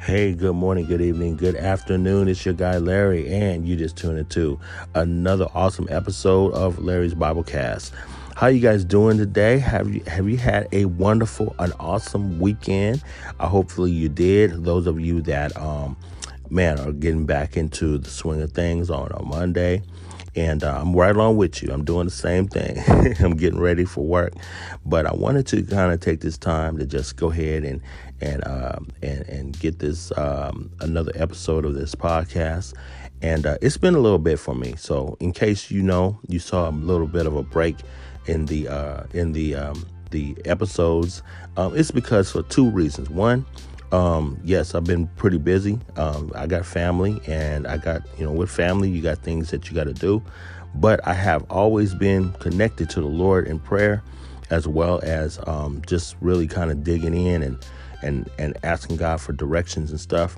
Hey, good morning, good evening, good afternoon. It's your guy Larry, and you just tuned into another awesome episode of Larry's Biblecast. How you guys doing today? Have you had a wonderful, an awesome weekend? Hopefully you did. Those of you that are getting back into the swing of things on a Monday. And I'm right along with you. I'm doing the same thing. I'm getting ready for work, but I wanted to kind of take this time to just go ahead and get this another episode of this podcast. And it's been a little bit for me. So in case you saw a little bit of a break in the episodes. It's because for two reasons. One, yes, I've been pretty busy. I got family, and I got, with family, you got things that you got to do. But I have always been connected to the Lord in prayer, as well as just really kind of digging in and asking God for directions and stuff.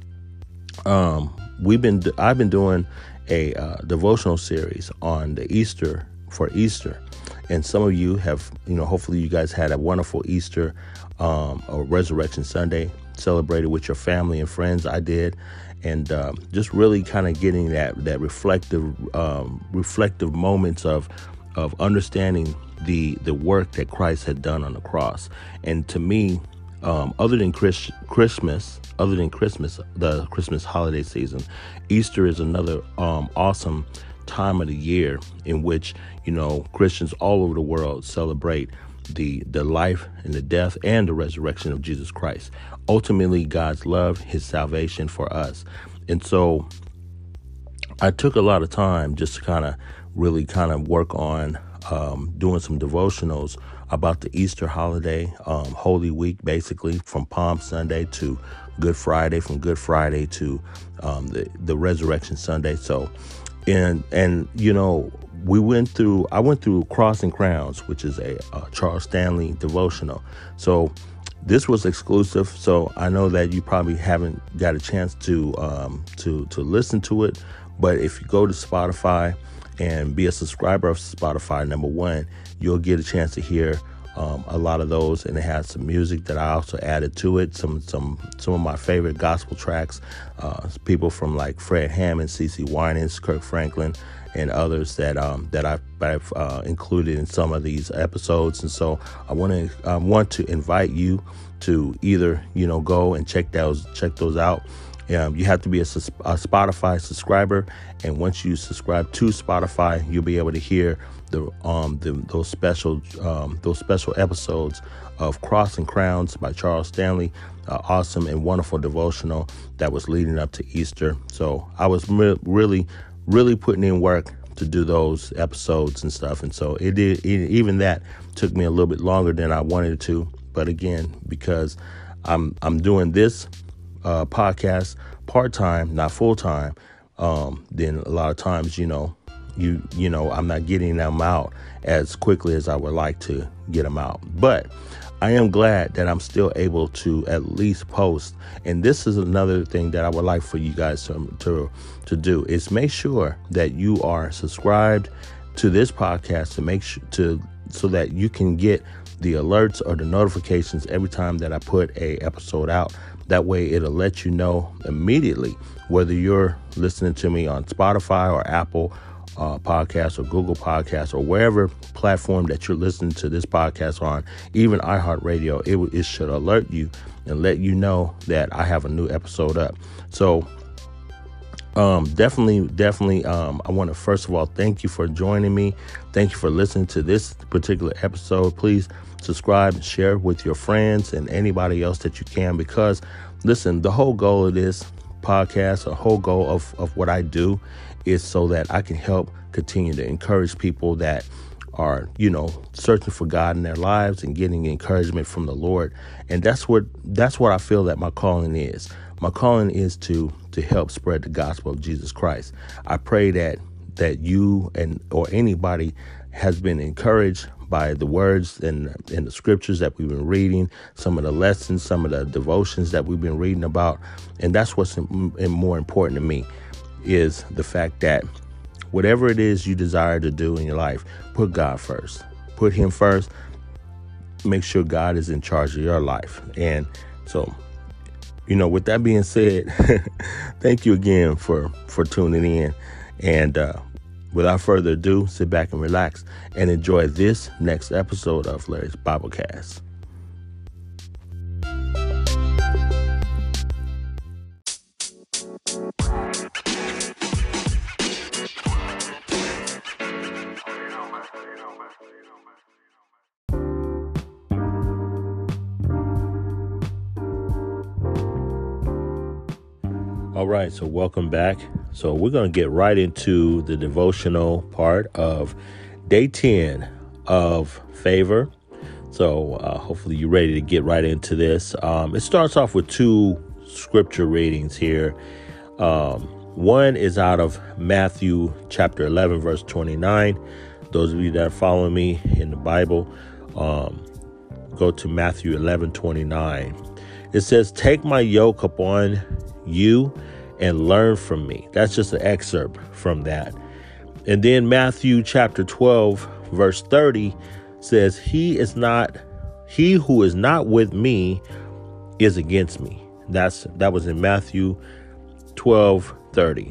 I've been doing a devotional series on the Easter. And some of you have, hopefully you guys had a wonderful Easter or Resurrection Sunday, celebrated with your family and friends. I did. And just really kind of getting that reflective moments of understanding the work that Christ had done on the cross. And to me, other than Christmas, the Christmas holiday season, Easter is another awesome time of the year in which, Christians all over the world celebrate the life and the death and the resurrection of Jesus Christ. Ultimately, God's love, his salvation for us. And so I took a lot of time just to kind of work on doing some devotionals about the Easter holiday, Holy Week, basically from Palm Sunday to Good Friday, from Good Friday to the Resurrection Sunday. So, I went through Crossing Crowns, which is a Charles Stanley devotional. So this was exclusive. So I know that you probably haven't got a chance to listen to it. But if you go to Spotify and be a subscriber of Spotify, number one, you'll get a chance to hear a lot of those, and it has some music that I also added to it. Some of my favorite gospel tracks, people from like Fred Hammond, CeCe Winans, Kirk Franklin, and others that I've included in some of these episodes. And so I want to invite you to either go and check those out. You have to be a Spotify subscriber, and once you subscribe to Spotify, you'll be able to hear those special episodes of Crossing Crowns by Charles Stanley, awesome and wonderful devotional that was leading up to Easter. So I was really putting in work to do those episodes and stuff, and so even that took me a little bit longer than I wanted it to. But again, because I'm doing this podcast part-time, not full-time, then a lot of times, I'm not getting them out as quickly as I would like to get them out. But I am glad that I'm still able to at least post. And this is another thing that I would like for you guys to do, is make sure that you are subscribed to this podcast so that you can get the alerts or the notifications every time that I put a episode out. That way it'll let you know immediately whether you're listening to me on Spotify or Apple Podcasts or Google Podcasts or wherever platform that you're listening to this podcast on, even iHeartRadio. It should alert you and let you know that I have a new episode up. So definitely, I want to first of all thank you for joining me. Thank you for listening to this particular episode. Please subscribe and share with your friends and anybody else that you can, because listen, the whole goal of this podcast, the whole goal of what I do is so that I can help continue to encourage people that are, searching for God in their lives and getting encouragement from the Lord. And that's what I feel that my calling is. My calling is to help spread the gospel of Jesus Christ. I pray that you or anybody has been encouraged by the words and the scriptures that we've been reading, some of the lessons, some of the devotions that we've been reading about. And that's what's more important to me, is the fact that whatever it is you desire to do in your life, put God first. Put him first. Make sure God is in charge of your life. And so With that being said, thank you again for tuning in. And without further ado, sit back and relax and enjoy this next episode of Larry's Biblecast. All right, so welcome back. So we're going to get right into the devotional part of day 10 of Favor. So hopefully you're ready to get right into this. It starts off with two scripture readings here. One is out of Matthew chapter 11, verse 29. Those of you that are following me in the Bible, go to Matthew 11:29. It says, "Take my yoke upon you and learn from me." That's just an excerpt from that. And then Matthew chapter 12, verse 30 says, He who is not with me is against me. That was in Matthew 12:30.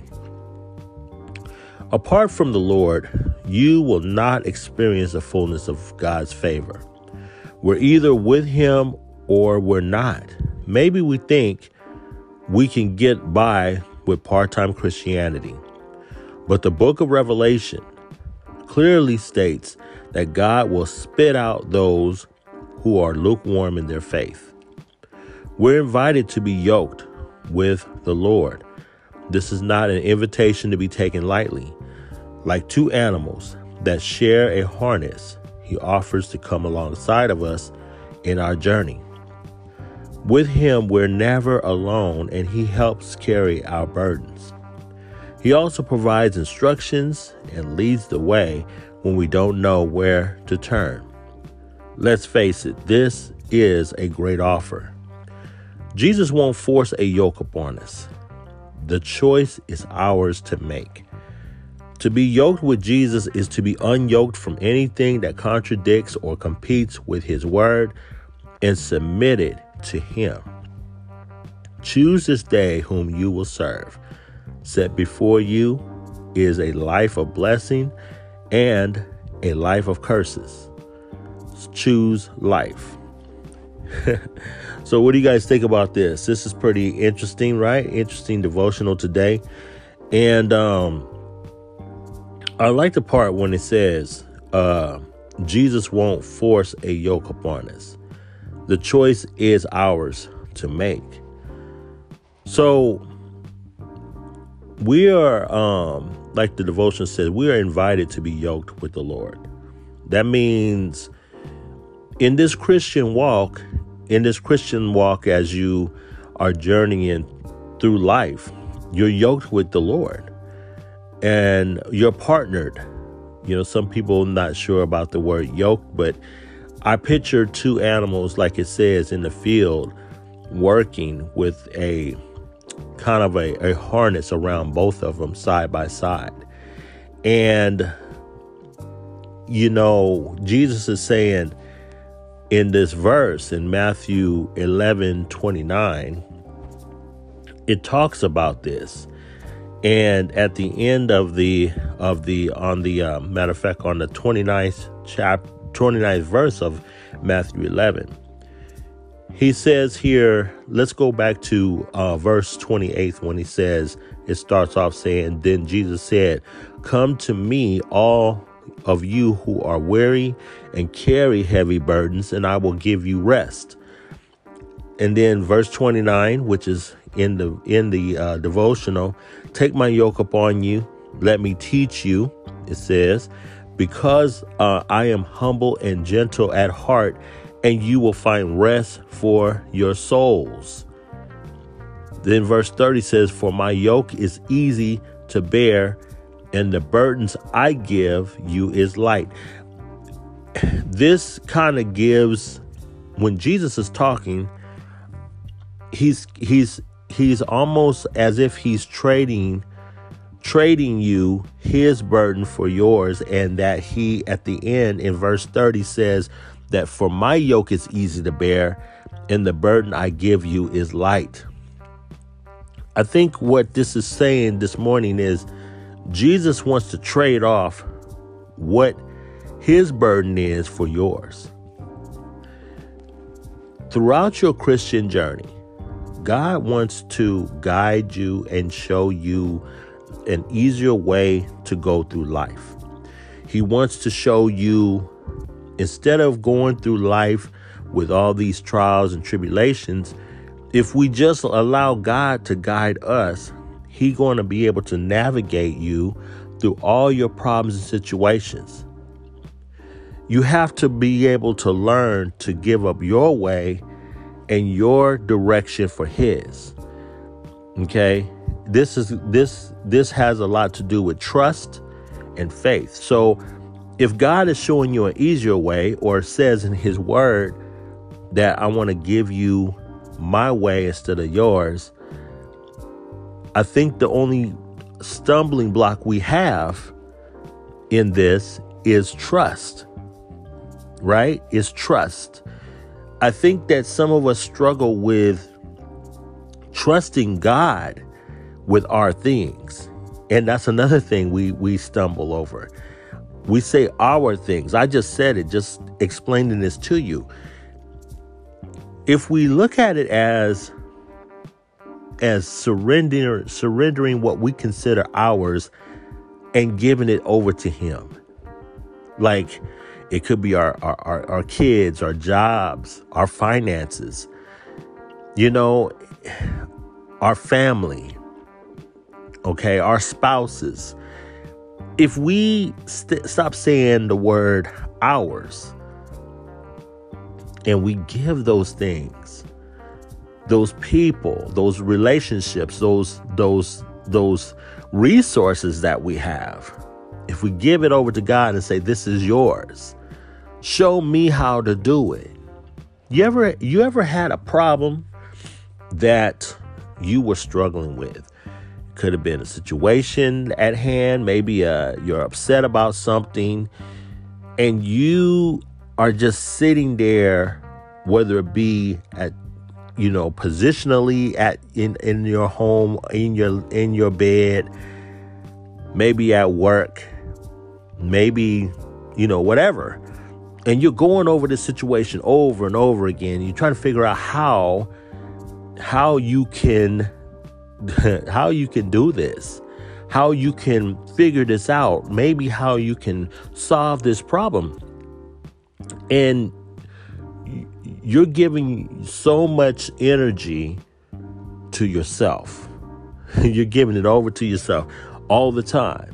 Apart from the Lord, you will not experience the fullness of God's favor. We're either with him or we're not. Maybe we think we can get by with part-time Christianity. But the book of Revelation clearly states that God will spit out those who are lukewarm in their faith. We're invited to be yoked with the Lord. This is not an invitation to be taken lightly. Like two animals that share a harness, he offers to come alongside of us in our journey. With him, we're never alone, and he helps carry our burdens. He also provides instructions and leads the way when we don't know where to turn. Let's face it, this is a great offer. Jesus won't force a yoke upon us. The choice is ours to make. To be yoked with Jesus is to be unyoked from anything that contradicts or competes with his word and submitted to him. Choose this day whom you will serve. Set before you is a life of blessing and a life of curses. Choose life. So what do you guys think about this? This is pretty interesting, right? Interesting devotional today. And I like the part when it says Jesus won't force a yoke upon us. The choice is ours to make. So we are, like the devotion says, we are invited to be yoked with the Lord. That means in this Christian walk, as you are journeying through life, you're yoked with the Lord and you're partnered. Some people not sure about the word yoke, but I picture two animals, like it says, in the field working with a kind of a harness around both of them side by side. And, Jesus is saying in this verse in Matthew 11:29, it talks about this. And at the end on the matter of fact, on the 29th verse of Matthew 11, he says here, let's go back to verse 28 when it starts off saying, "Then Jesus said, 'Come to me, all of you who are weary and carry heavy burdens, and I will give you rest.'" And then verse 29, which is in the devotional, "Take my yoke upon you, let me teach you," it says, "because I am humble and gentle at heart, and you will find rest for your souls." Then verse 30 says, "For my yoke is easy to bear, and the burdens I give you is light." This kind of gives, when Jesus is talking, he's almost as if he's trading you his burden for yours, and that he at the end in verse 30 says that for my yoke is easy to bear and the burden I give you is light. I think what this is saying this morning is Jesus wants to trade off what his burden is for yours. Throughout your Christian journey, God wants to guide you and show you an easier way to go through life. He wants to show you, instead of going through life with all these trials and tribulations, if we just allow God to guide us, He's going to be able to navigate you through all your problems and situations. You have to be able to learn to give up your way and your direction for His. Okay? This has a lot to do with trust and faith. So if God is showing you an easier way, or says in His word that I want to give you my way instead of yours, I think the only stumbling block we have in this is trust, right? Is trust. I think that some of us struggle with trusting God with our things. And that's another thing we stumble over. We say our things. I just said it, just explaining this to you. If we look at it as surrendering what we consider ours and giving it over to Him, like it could be our kids, our jobs, our finances, our family, okay, our spouses. If we stop saying the word ours and we give those things, those people, those relationships, those resources that we have, if we give it over to God and say, this is yours, show me how to do it. You ever had a problem that you were struggling with? Could have been a situation at hand. Maybe you're upset about something and you are just sitting there, whether it be at, positionally in your home, in your bed, maybe at work, maybe, whatever. And you're going over this situation over and over again. You're trying to figure out how you can do this, how you can figure this out, maybe how you can solve this problem. And you're giving so much energy to yourself. You're giving it over to yourself all the time.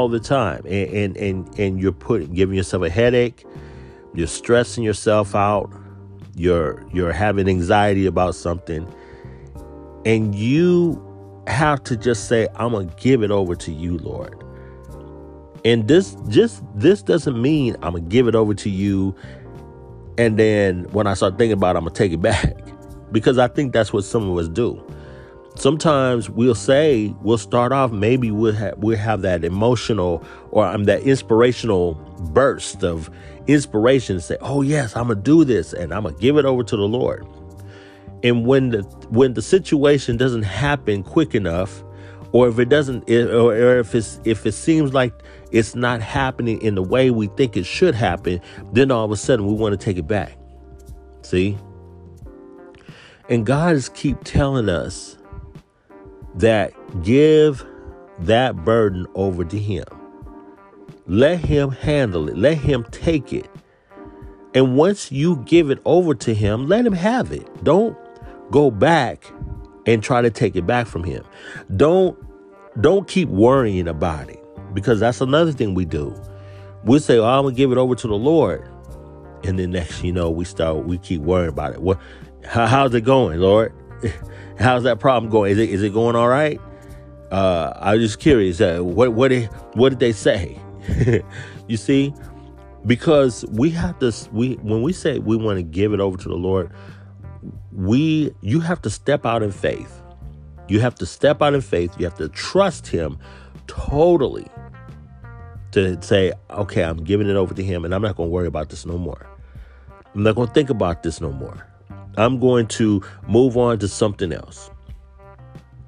And you're giving yourself a headache. You're stressing yourself out. You're having anxiety about something. And you have to just say, I'm going to give it over to you, Lord. And this doesn't mean I'm going to give it over to you, and then when I start thinking about it, I'm going to take it back. Because I think that's what some of us do. Sometimes we'll start off, maybe we'll have that emotional or that inspirational burst of inspiration and say, oh yes, I'm going to do this and I'm going to give it over to the Lord. And when the situation doesn't happen quick enough, or if it doesn't, or if it seems like it's not happening in the way we think it should happen, then all of a sudden we want to take it back. See? And God is keep telling us that give that burden over to Him. Let Him handle it. Let Him take it. And once you give it over to Him, let Him have it. Don't go back and try to take it back from Him. Don't keep worrying about it, because that's another thing we do. We'll say, I'm going to give it over to the Lord. And then next, we keep worrying about it. What, how's it going, Lord? How's that problem going? Is it going all right? I was just curious. What did they say? You see, because we have to, when we say we want to give it over to the Lord, you have to step out in faith. You have to step out in faith. You have to trust Him totally to say, okay, I'm giving it over to Him and I'm not going to worry about this no more. I'm not going to think about this no more. I'm going to move on to something else.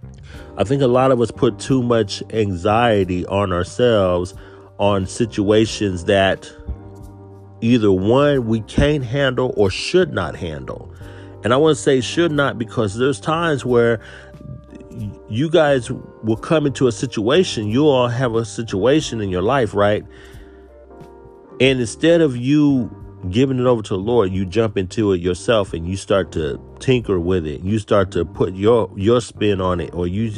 I think a lot of us put too much anxiety on ourselves on situations that either one, we can't handle or should not handle. And I want to say should not, because there's times where you guys will come into a situation. You all have a situation in your life, right? And instead of you giving it over to the Lord, you jump into it yourself and you start to tinker with it. You start to put your spin on it, or this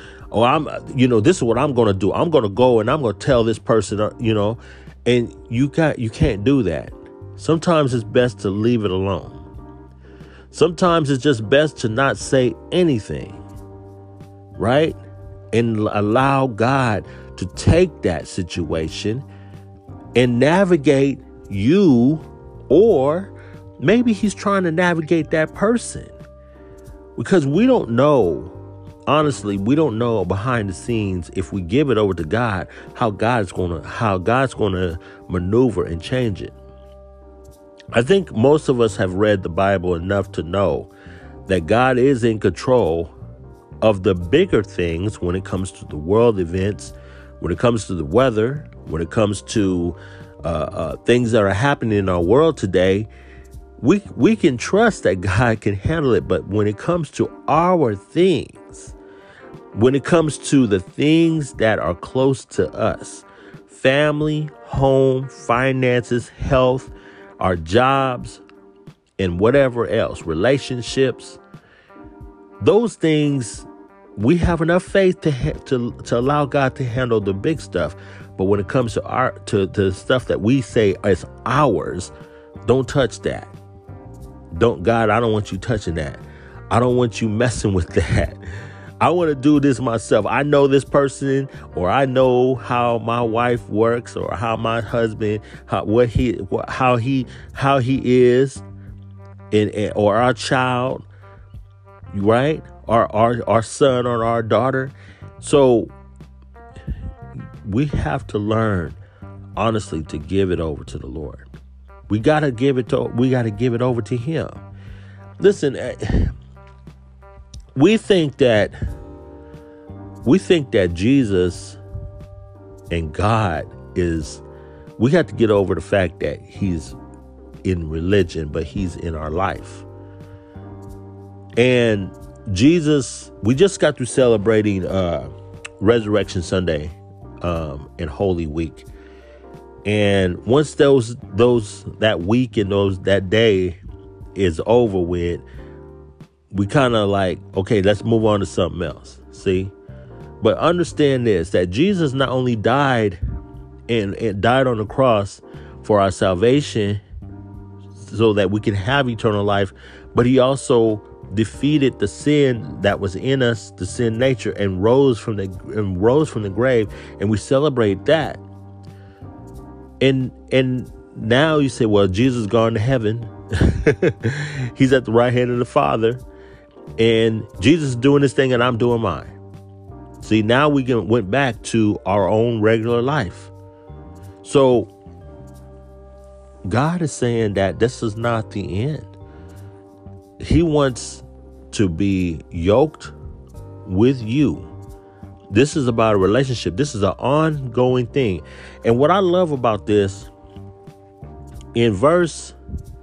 is what I'm going to do. I'm going to go and I'm going to tell this person, and you can't do that. Sometimes it's best to leave it alone. Sometimes it's just best to not say anything, right? And allow God to take that situation and navigate you, or maybe he's trying to navigate that person, because we don't know. Honestly, we don't know behind the scenes, if we give it over to God, how God's going to maneuver and change it. I think most of us have read the Bible enough to know that God is in control of the bigger things when it comes to the world events, when it comes to the weather, when it comes to things that are happening in our world today. We can trust that God can handle it. But when it comes to our things, when it comes to the things that are close to us, family, home, finances, health, our jobs, and whatever else, relationships, those things, we have enough faith to allow God to handle the big stuff. But when it comes to the stuff that we say is ours, don't touch that. God, I don't want you touching that. I don't want you messing with that. I want to do this myself. I know this person, or I know how my wife works, or how my husband, how he is, or our child, right? Our son or our daughter. So we have to learn, honestly, to give it over to the Lord. We gotta give it over to Him. Listen, we think that Jesus and God is. We have to get over the fact that He's in religion, but He's in our life. And Jesus, we just got through celebrating Resurrection Sunday and Holy Week. And once that week and that day is over with, we kind of like, okay, let's move on to something else. See? But understand this, that Jesus not only died and died on the cross for our salvation so that we can have eternal life, but He also defeated the sin that was in us, the sin nature, and rose from the grave, and we celebrate that. And now you say, well, Jesus gone to heaven. He's at the right hand of the Father, and Jesus is doing this thing and I'm doing mine. See, now we went back to our own regular life. So God is saying that this is not the end. He wants to be yoked with you. This is about a relationship. This is an ongoing thing. And what I love about this, in verse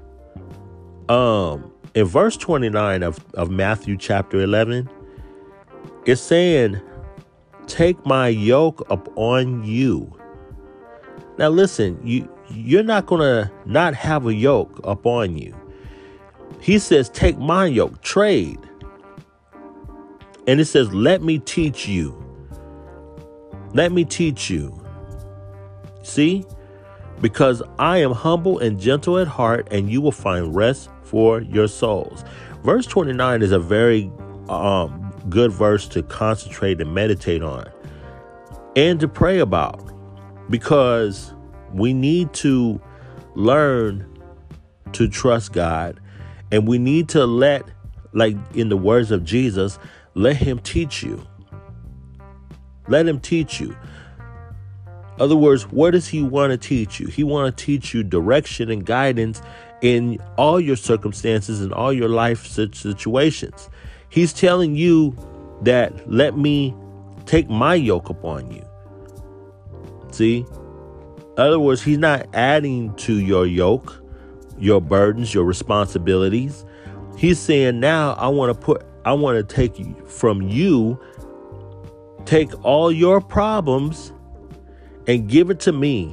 29 of Matthew chapter 11, it's saying, take my yoke upon you. Now listen, you're not going to not have a yoke upon you. He says, take my yoke, trade. And it says, let me teach you. Let me teach you. See? Because I am humble and gentle at heart, and you will find rest for your souls. Verse 29 is a very good verse to concentrate and meditate on and to pray about, because we need to learn to trust God, and we need to let, like in the words of Jesus, let Him teach you. Let Him teach you. In other words, what does He want to teach you? He want to teach you direction and guidance in all your circumstances and all your life situations. He's telling you that let me take my yoke upon you. See? In other words, he's not adding to your yoke, your burdens, your responsibilities. He's saying, now I want to take from you, take all your problems and give it to me.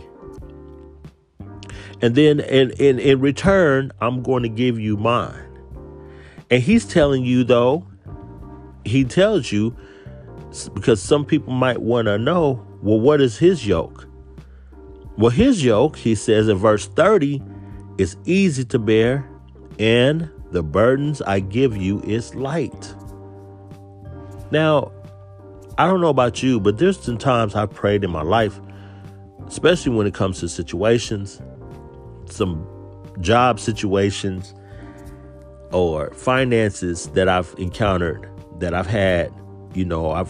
And then in return, I'm going to give you mine. And he's telling you, though, he tells you, because some people might want to know, well, what is his yoke? Well, his yoke, he says in verse 30, is easy to bear, and the burdens I give you is light. Now, I don't know about you, but there's some times I've prayed in my life, especially when it comes to situations, some job situations or finances that I've encountered, that I've had. I've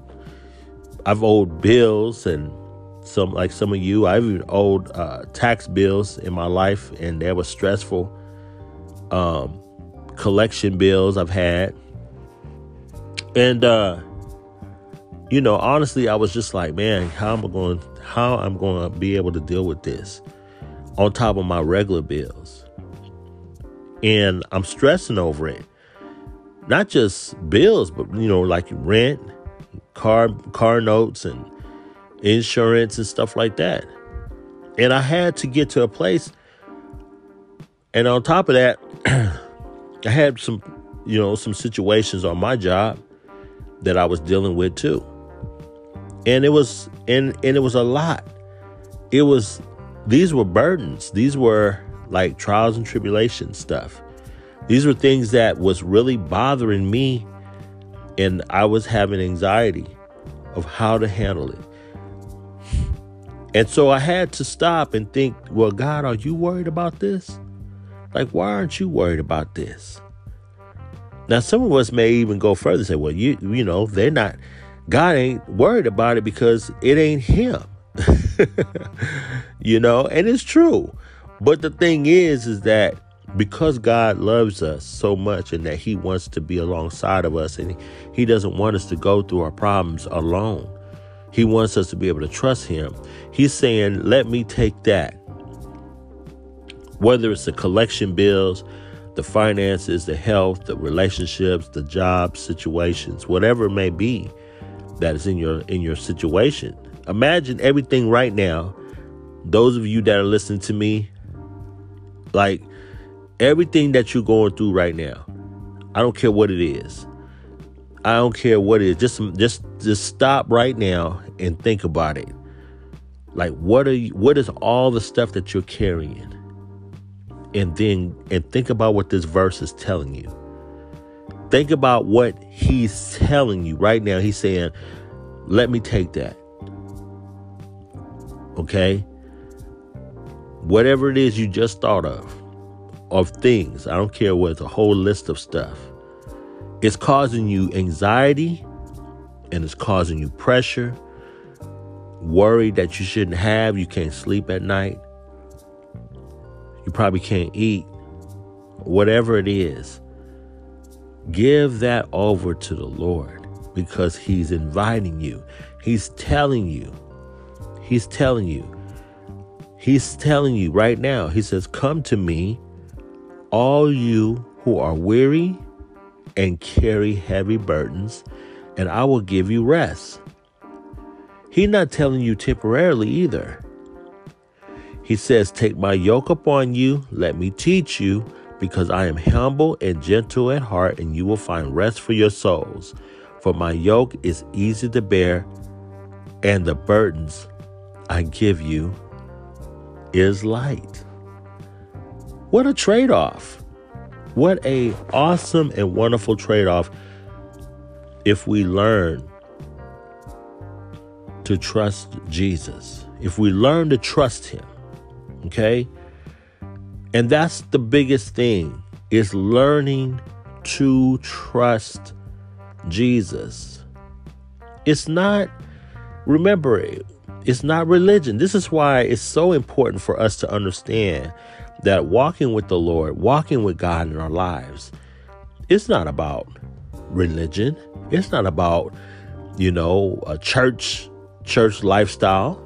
owed bills, and some of you, I've even owed tax bills in my life, and they were stressful. Collection bills I've had. And honestly, I was just like, man, how am I going to be able to deal with this on top of my regular bills? And I'm stressing over it. Not just bills, but, like rent, car notes and insurance and stuff like that. And I had to get to a place. And on top of that, I had some situations on my job that I was dealing with too. And it was a lot. These were burdens. These were like trials and tribulations stuff. These were things that was really bothering me, and I was having anxiety of how to handle it. And so I had to stop and think, well, God, are you worried about this? Like, why aren't you worried about this? Now, some of us may even go further and say, well, they're not, God ain't worried about it because it ain't him. And it's true. But the thing is that because God loves us so much, and that he wants to be alongside of us, and he doesn't want us to go through our problems alone. He wants us to be able to trust him. He's saying, let me take that. Whether it's the collection bills, the finances, the health, the relationships, the job situations, whatever it may be that is in your situation. Imagine everything right now. Those of you that are listening to me, like everything that you're going through right now, I don't care what it is. I don't care what it is. Just stop right now and think about it. Like, what is all the stuff that you're carrying? And think about what this verse is telling you. Think about what he's telling you right now. He's saying, let me take that. Okay? Whatever it is you just thought of things, I don't care what, it's a whole list of stuff. It's causing you anxiety, and it's causing you pressure, worry that you shouldn't have. You can't sleep at night. You probably can't eat. Whatever it is, give that over to the Lord, because he's inviting you. He's telling you right now. He says, come to me, all you who are weary and carry heavy burdens, and I will give you rest. He's not telling you temporarily either. He says, take my yoke upon you. Let me teach you, because I am humble and gentle at heart, and you will find rest for your souls. For my yoke is easy to bear, and the burdens I give you is light. What a trade-off. What a awesome and wonderful trade-off if we learn to trust Jesus. If we learn to trust him. Okay? And that's the biggest thing, is learning to trust Jesus. It's not religion. This is why it's so important for us to understand that walking with the Lord, walking with God in our lives, it's not about religion. It's not about, a church lifestyle.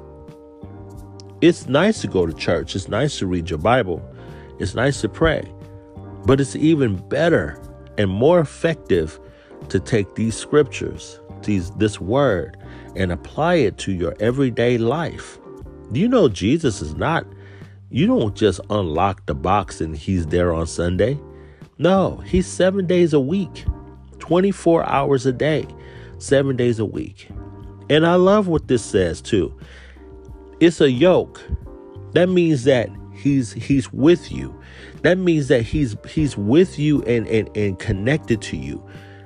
It's nice to go to church. It's nice to read your Bible. It's nice to pray. But it's even better and more effective to take these scriptures, this word, and apply it to your everyday life. Jesus is not, you don't just unlock the box and he's there on Sunday. No, he's 7 days a week, 24 hours a day, 7 days a week. And I love what this says too. It's a yoke. That means that he's with you. That means that he's with you and connected to you.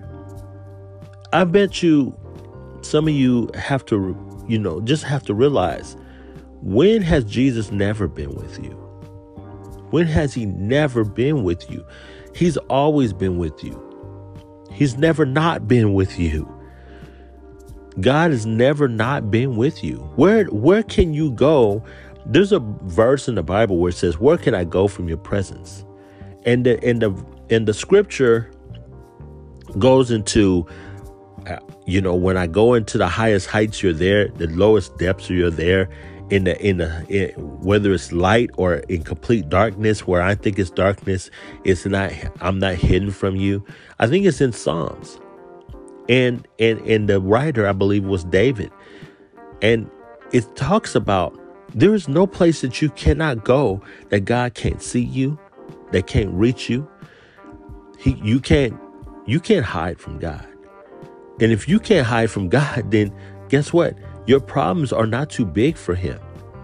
I bet you some of you have to, just have to realize, when has Jesus never been with you? When has he never been with you? He's always been with you. He's never not been with you. God has never not been with you. Where can you go? There's a verse in the Bible where it says, "Where can I go from your presence?" And the scripture goes into, when I go into the highest heights, you're there. The lowest depths, you're there. In whether it's light or in complete darkness, where I think it's darkness, I'm not hidden from you. I think it's in Psalms. And the writer, I believe, was David. And it talks about there is no place that you cannot go that God can't see you, that can't reach you. You can't hide from God. And if you can't hide from God, then guess what? Your problems are not too big for him.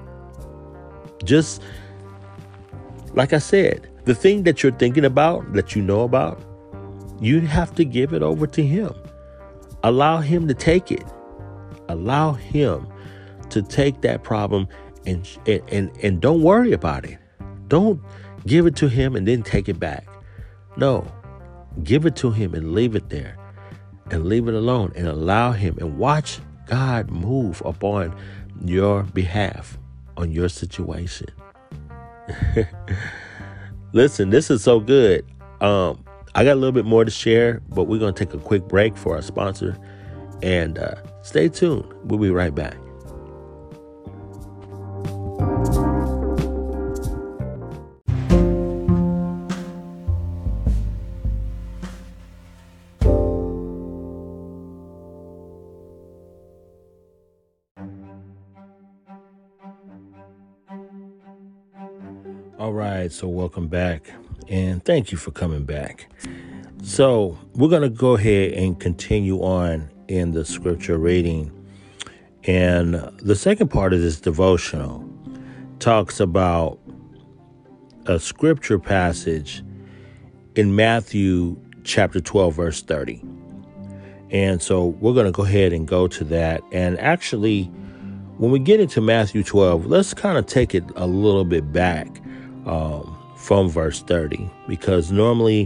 Just like I said, the thing that you're thinking about, that you know about, you have to give it over to him. Allow him to take it. Allow him to take that problem and don't worry about it. Don't give it to him and then take it back. No, give it to him and leave it there and leave it alone and allow him and watch God move upon your behalf on your situation. Listen, this is so good. I got a little bit more to share, but we're going to take a quick break for our sponsor. And stay tuned. We'll be right back. All right, so welcome back. And thank you for coming back. So we're going to go ahead and continue on in the scripture reading. And the second part of this devotional talks about a scripture passage in Matthew chapter 12, verse 30. And so we're going to go ahead and go to that. And actually, when we get into Matthew 12, let's kind of take it a little bit back from verse 30, because normally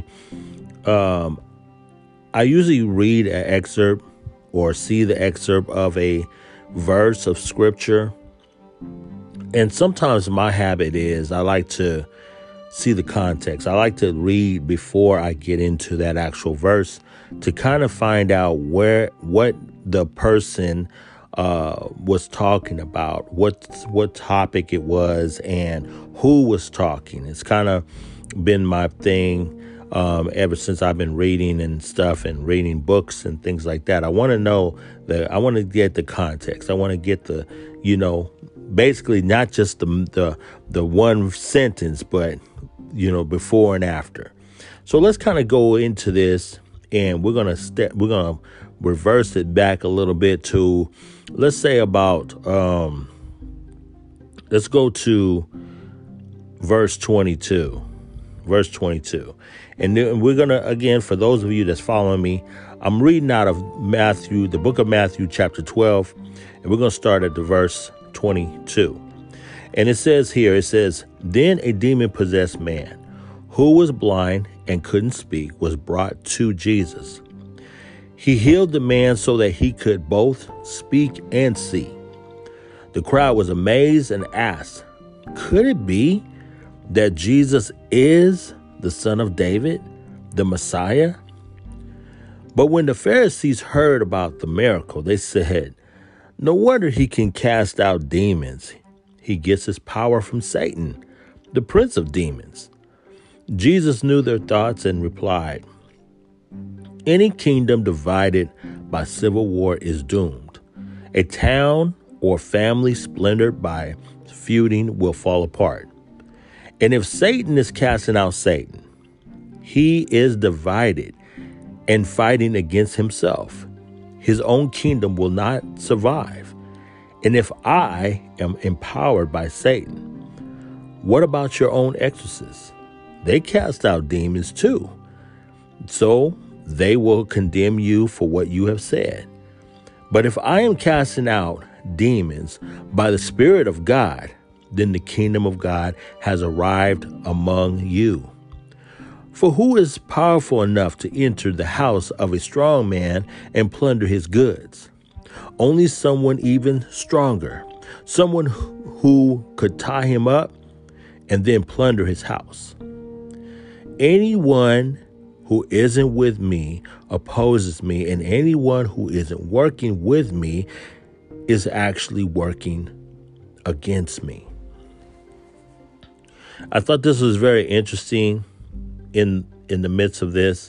I usually read an excerpt or see the excerpt of a verse of scripture. And sometimes my habit is I like to see the context. I like to read before I get into that actual verse to kind of find out what the person was talking about, what topic it was, and who was talking. It's kind of been my thing ever since I've been reading and stuff and reading books and things like that. I want to know I want to get the context. I want to get the, basically not just the one sentence, but, before and after. So let's kind of go into this, and we're going to reverse it back a little bit to, let's say about, let's go to verse 22. Verse 22. And then we're going to, again, for those of you that's following me, I'm reading out of Matthew, the book of Matthew, chapter 12, and we're going to start at the verse 22. And it says, then a demon-possessed man who was blind and couldn't speak was brought to Jesus. He healed the man so that he could both speak and see. The crowd was amazed and asked, could it be that Jesus is the son of David, the Messiah? But when the Pharisees heard about the miracle, they said, "No wonder he can cast out demons. He gets his power from Satan, the prince of demons." Jesus knew their thoughts and replied, "Any kingdom divided by civil war is doomed. A town or family splintered by feuding will fall apart. And if Satan is casting out Satan, he is divided and fighting against himself. His own kingdom will not survive. And if I am empowered by Satan, what about your own exorcists? They cast out demons too. So they will condemn you for what you have said. But if I am casting out demons by the Spirit of God, then the kingdom of God has arrived among you. For who is powerful enough to enter the house of a strong man and plunder his goods? Only someone even stronger, someone who could tie him up and then plunder his house. Anyone who isn't with me opposes me, and anyone who isn't working with me is actually working against me. I thought this was very interesting in the midst of this.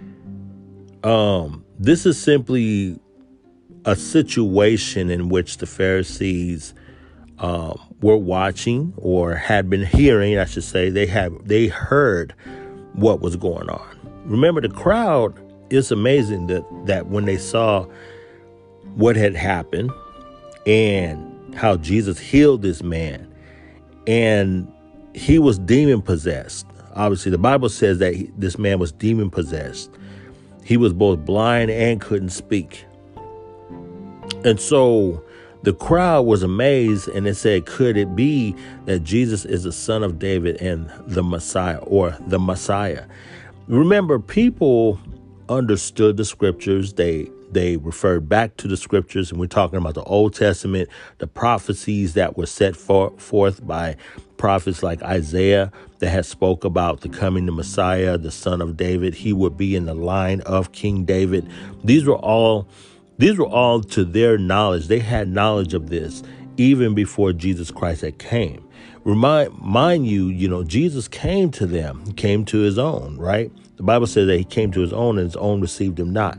This is simply a situation in which the Pharisees were watching, or had been hearing, I should say. They heard what was going on. Remember, the crowd, it's amazing that when they saw what had happened and how Jesus healed this man, and he was demon possessed. Obviously, the Bible says that this man was demon possessed. He was both blind and couldn't speak. And so the crowd was amazed, and it said, could it be that Jesus is the son of David and the Messiah, or the Messiah? Remember, people understood the scriptures. They referred back to the scriptures, and we're talking about the Old Testament, the prophecies that were set forth by prophets like Isaiah that had spoke about the coming of Messiah, the son of David. He would be in the line of King David. These were all to their knowledge. They had knowledge of this even before Jesus Christ had came. Mind you, Jesus came to them. He came to his own, right? The Bible says that he came to his own and his own received him not.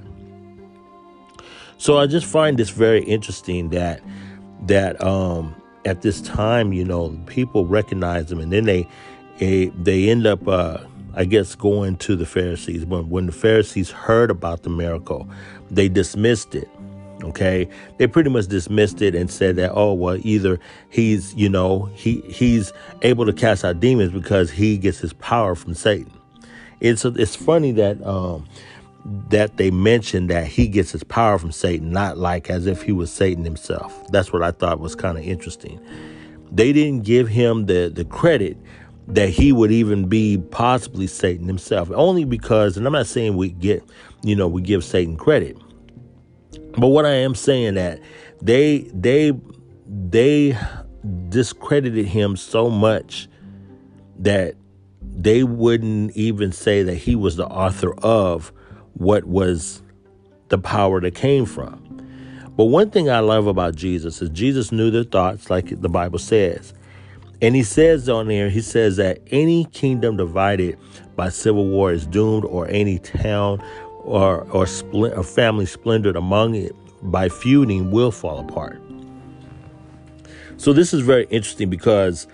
So I just find this very interesting that at this time, people recognize him, and then they end up, going to the Pharisees. When the Pharisees heard about the miracle, they dismissed it. Okay, they pretty much dismissed it and said that, oh, well, either he's able to cast out demons because he gets his power from Satan. It's funny that they mentioned that he gets his power from Satan, not like as if he was Satan himself. That's what I thought was kind of interesting. They didn't give him the credit that he would even be possibly Satan himself, only because, and I'm not saying we give Satan credit, but what I am saying that they discredited him so much that they wouldn't even say that he was the author of what was the power that came from. But one thing I love about Jesus is Jesus knew their thoughts, like the Bible says. And he says on there, he says that any kingdom divided by civil war is doomed, or any town or family splintered among it by feuding will fall apart. So this is very interesting because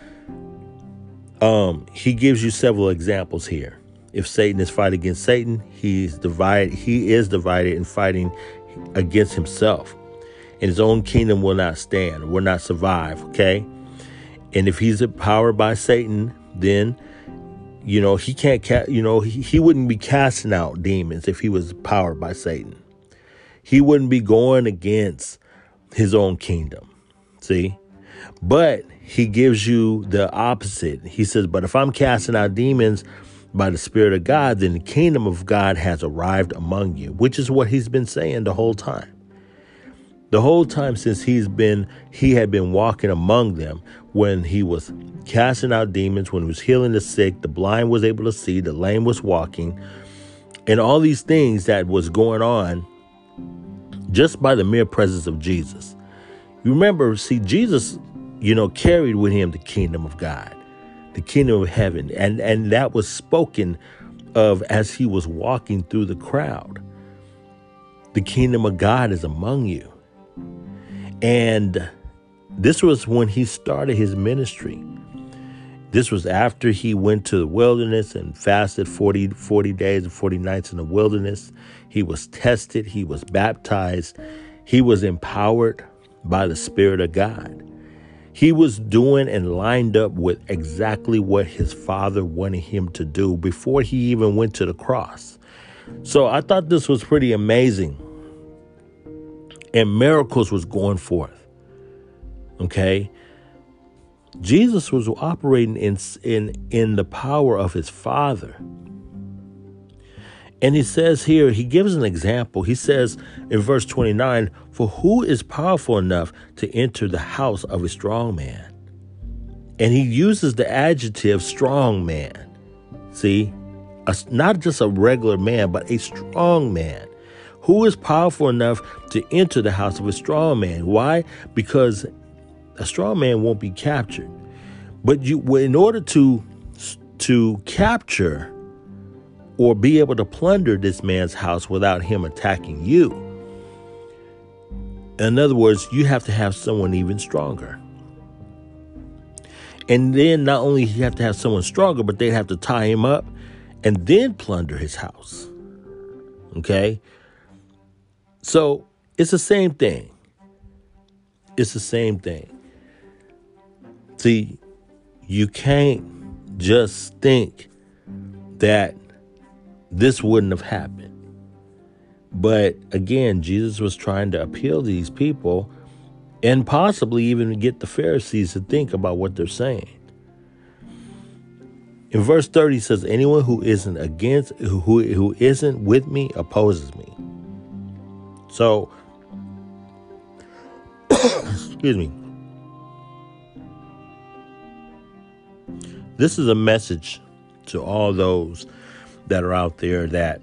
he gives you several examples here. If Satan is fighting against Satan, he is divided and fighting against himself. And his own kingdom will not stand, will not survive, okay? And if he's empowered by Satan, then, he can't, he wouldn't be casting out demons if he was powered by Satan. He wouldn't be going against his own kingdom, see? But he gives you the opposite. He says, but if I'm casting out demons by the Spirit of God, then the kingdom of God has arrived among you, which is what he's been saying the whole time. The whole time since he had been walking among them, when he was casting out demons, when he was healing the sick, the blind was able to see, the lame was walking, and all these things that was going on just by the mere presence of Jesus. You remember, see, Jesus, carried with him the kingdom of God, the kingdom of heaven. And that was spoken of as he was walking through the crowd. The kingdom of God is among you. And this was when he started his ministry. This was after he went to the wilderness and fasted 40 days and 40 nights in the wilderness. He was tested. He was baptized. He was empowered by the Spirit of God. He was doing and lined up with exactly what his Father wanted him to do before he even went to the cross. So I thought this was pretty amazing. And miracles was going forth. Okay? Jesus was operating in the power of his Father. And he says here, he gives an example. He says in verse 29, "For who is powerful enough to enter the house of a strong man?" And he uses the adjective strong man. See, not just a regular man, but a strong man. Who is powerful enough to enter the house of a strong man? Why? Because a strong man won't be captured. But in order to capture or be able to plunder this man's house without him attacking you, in other words, you have to have someone even stronger. And then not only you have to have someone stronger, but they have to tie him up and then plunder his house. Okay? So it's the same thing. It's the same thing. See, you can't just think that this wouldn't have happened. But again, Jesus was trying to appeal to these people and possibly even get the Pharisees to think about what they're saying. In verse 30, it says, "Anyone who isn't who isn't with me opposes me." So, excuse me. This is a message to all those that are out there that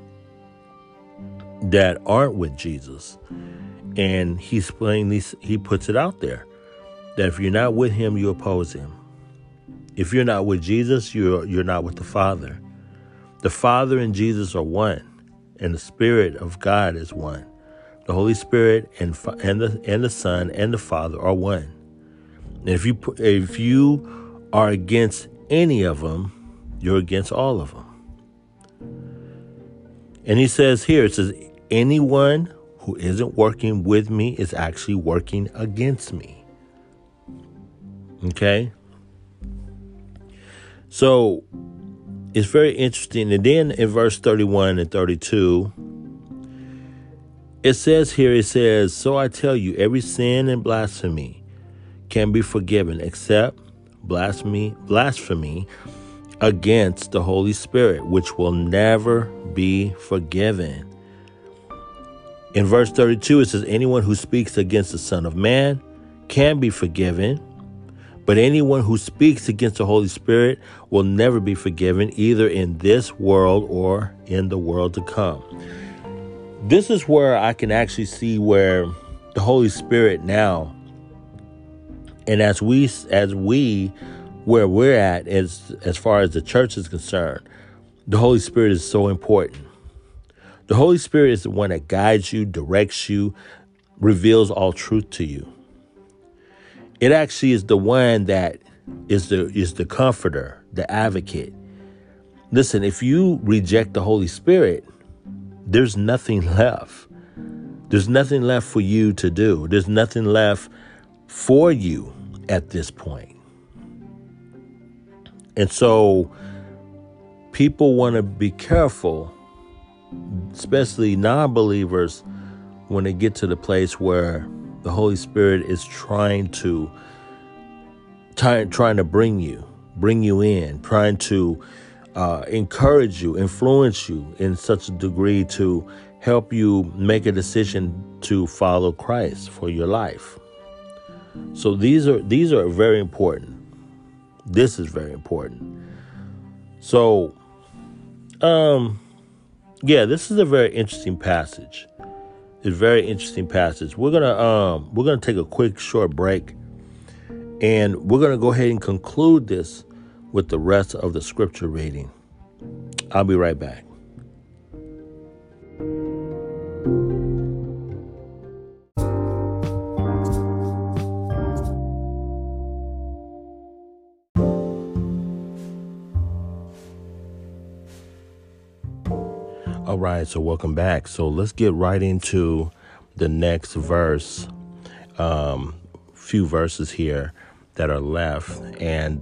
aren't with Jesus. And he puts it out there that if you're not with him, you oppose him. If you're not with Jesus, you're not with the Father. The Father and Jesus are one, and the Spirit of God is one. The Holy Spirit and the Son and the Father are one. And if you are against any of them, you're against all of them. And he says here, it says, anyone who isn't working with me is actually working against me. Okay? So it's very interesting. And then in verse 31 and 32, it says, "So I tell you, every sin and blasphemy can be forgiven except blasphemy against the Holy Spirit, which will never be forgiven." In verse 32, it says, "Anyone who speaks against the Son of Man can be forgiven, but anyone who speaks against the Holy Spirit will never be forgiven, either in this world or in the world to come." This is where I can actually see where the Holy Spirit now, and as we where we're at as far as the church is concerned, the Holy Spirit is so important. The Holy Spirit is the one that guides you, directs you, reveals all truth to you. It actually is the one that is the comforter, the advocate. Listen, if you reject the Holy Spirit, there's nothing left. There's nothing left for you to do. There's nothing left for you at this point. And so people want to be careful, especially non-believers, when they get to the place where the Holy Spirit is trying to bring you in, trying to encourage you, influence you in such a degree to help you make a decision to follow Christ for your life. So these are very important. This is very important. So, yeah, this is a very interesting passage. It's a very interesting passage. We're gonna take a quick short break, and we're gonna go ahead and conclude this with the rest of the scripture reading. I'll be right back. All right, so welcome back. So let's get right into the next verse. Few verses here that are left, and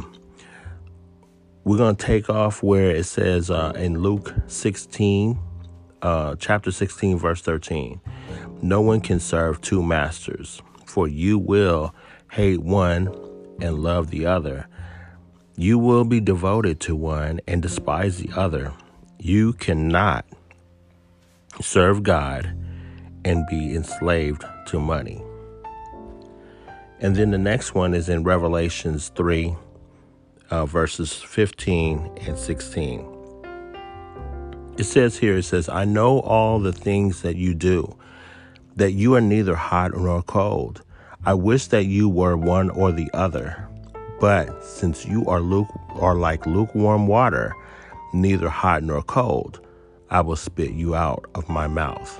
we're going to take off where it says in Luke 16, chapter 16, verse 13. No one can serve two masters, for you will hate one and love the other. You will be devoted to one and despise the other. You cannot serve God and be enslaved to money. And then the next one is in Revelations 3, verses 15 and 16. It says, I know all the things that you do, that you are neither hot nor cold. I wish that you were one or the other. But since you are like lukewarm water, neither hot nor cold, I will spit you out of my mouth.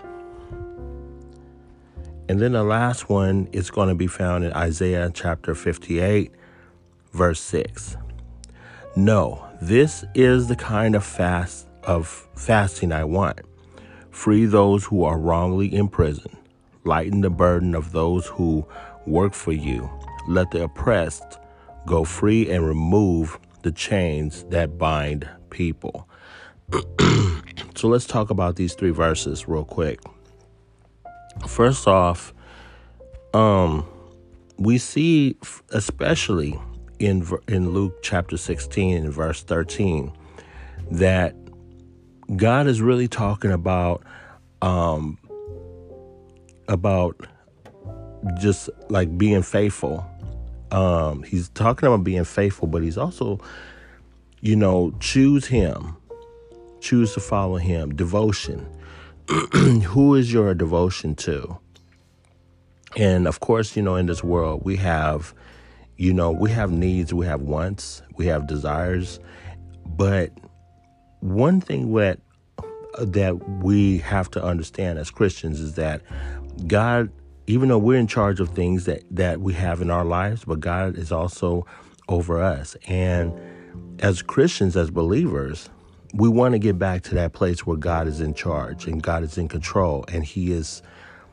And then the last one is going to be found in Isaiah chapter 58, verse 6. No, this is the kind of fasting I want. Free those who are wrongly imprisoned. Lighten the burden of those who work for you. Let the oppressed go free and remove the chains that bind people. So let's talk about these three verses real quick. First off, we see, especially in Luke chapter 16 and verse 13, that God is really talking about just like being faithful. He's talking about being faithful, but he's also, choose him, choose to follow him, devotion. Who is your devotion to? And of course, in this world, we have needs, we have wants, we have desires. But one thing that we have to understand as Christians is that God, even though we're in charge of things that we have in our lives, but God is also over us. And as Christians, as believers, we want to get back to that place where God is in charge and God is in control, and He is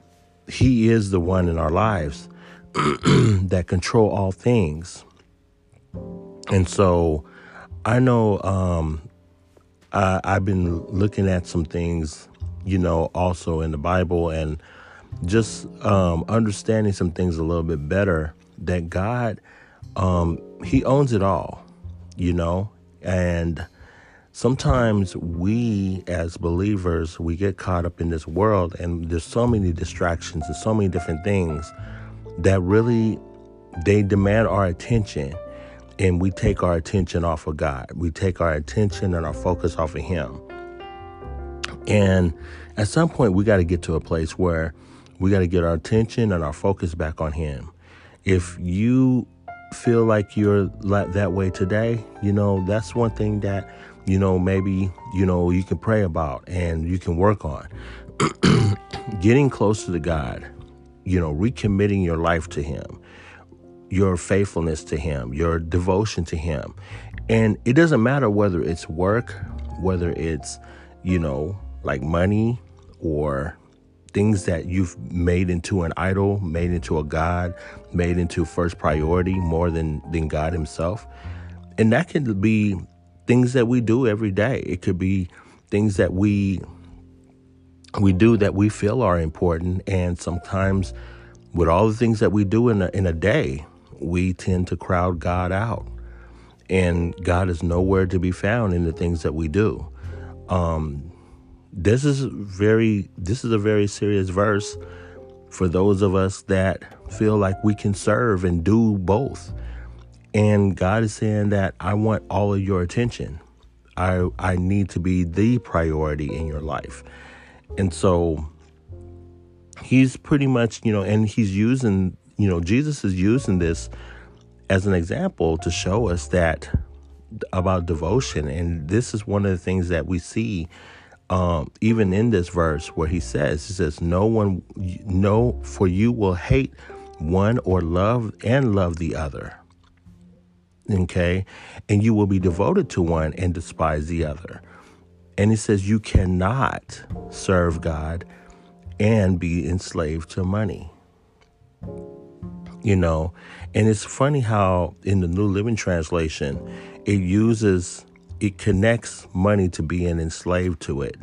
the one in our lives that control all things. And so I know I've been looking at some things, also in the Bible, and just understanding some things a little bit better, that God, He owns it all, and sometimes we as believers, we get caught up in this world, and there's so many distractions and so many different things that really, they demand our attention, and we take our attention off of God. We take our attention and our focus off of Him. And at some point, we got to get to a place where we got to get our attention and our focus back on Him. If you feel like you're that way today, that's one thing that, maybe, you can pray about and you can work on. Getting closer to God, recommitting your life to Him, your faithfulness to Him, your devotion to Him. And it doesn't matter whether it's work, whether it's, like money, or things that you've made into an idol, made into a god, made into first priority more than God Himself. And that can be things that we do every day. It could be things that we do that we feel are important. And sometimes with all the things that we do in a day, we tend to crowd God out. And God is nowhere to be found in the things that we do. This is a very serious verse for those of us that feel like we can serve and do both. And God is saying that I want all of your attention. I need to be the priority in your life. And so he's pretty much, and he's using, Jesus is using this as an example to show us that about devotion. And this is one of the things that we see even in this verse where he says, for you will hate one or love the other. Okay. And you will be devoted to one and despise the other. And he says you cannot serve God and be enslaved to money. And it's funny how in the New Living Translation, it connects money to being enslaved to it.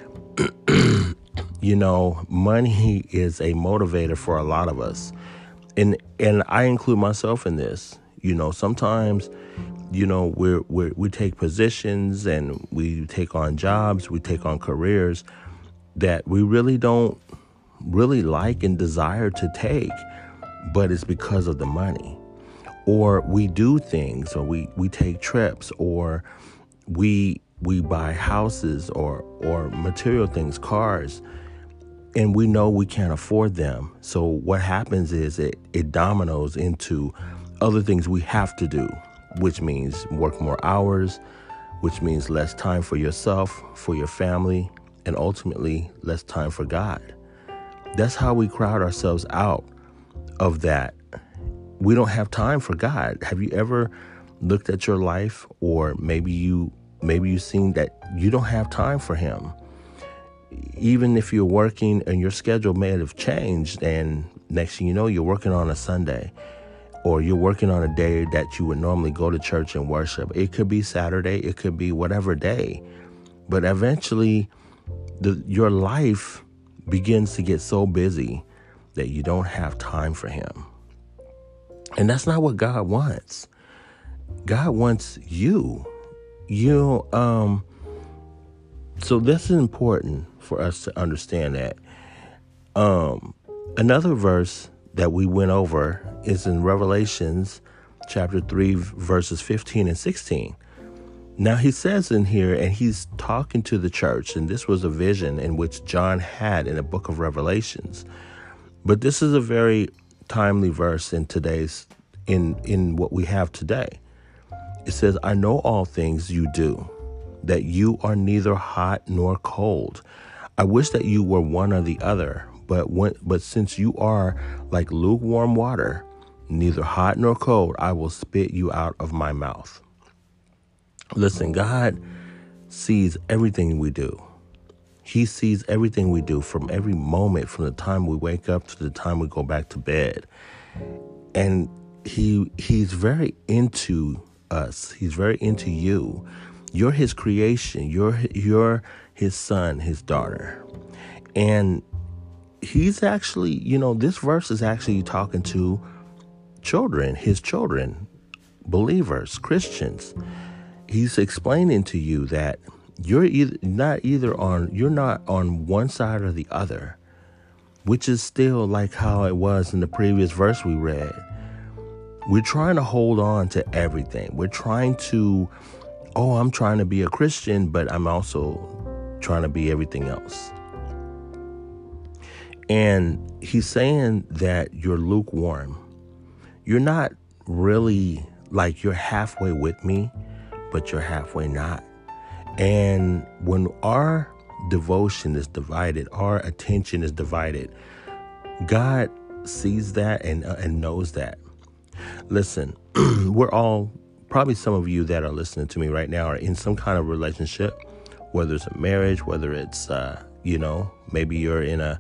Money is a motivator for a lot of us. And I include myself in this. Sometimes, we take positions and we take on jobs, we take on careers that we really don't really like and desire to take, but it's because of the money. Or we do things, or we take trips, or we buy houses or material things, cars, and we know we can't afford them. So what happens is it dominoes into other things we have to do, which means work more hours, which means less time for yourself, for your family, and ultimately less time for God. That's how we crowd ourselves out of that. We don't have time for God. Have you ever looked at your life, or maybe you've seen that you don't have time for him? Even if you're working and your schedule may have changed, and next thing you know, you're working on a Sunday, or you're working on a day that you would normally go to church and worship. It could be Saturday, it could be whatever day. But eventually, your life begins to get so busy that you don't have time for him. And that's not what God wants. God wants you. So this is important for us to understand that. Another verse that we went over is in Revelations chapter 3, verses 15 and 16. Now he says in here, and he's talking to the church, and this was a vision in which John had in the book of Revelations. But this is a very timely verse in what we have today. It says, I know all things you do, that you are neither hot nor cold. I wish that you were one or the other, but since you are like lukewarm water, neither hot nor cold, I will spit you out of my mouth. Listen, God sees everything we do. He sees everything we do from every moment, from the time we wake up to the time we go back to bed. And he's very into us. He's very into you. You're his creation. You're his son, his daughter. And he's actually, this verse is actually talking to children, his children, believers, Christians. He's explaining to you that you're not on one side or the other, which is still like how it was in the previous verse we read. We're trying to hold on to everything. We're trying to, I'm trying to be a Christian, but I'm also trying to be everything else. And he's saying that you're lukewarm. You're not really like you're halfway with me, but you're halfway not. And when our devotion is divided, our attention is divided, God sees that and knows that. Listen, we're all, probably some of you that are listening to me right now are in some kind of relationship, whether it's a marriage, whether it's, maybe you're in a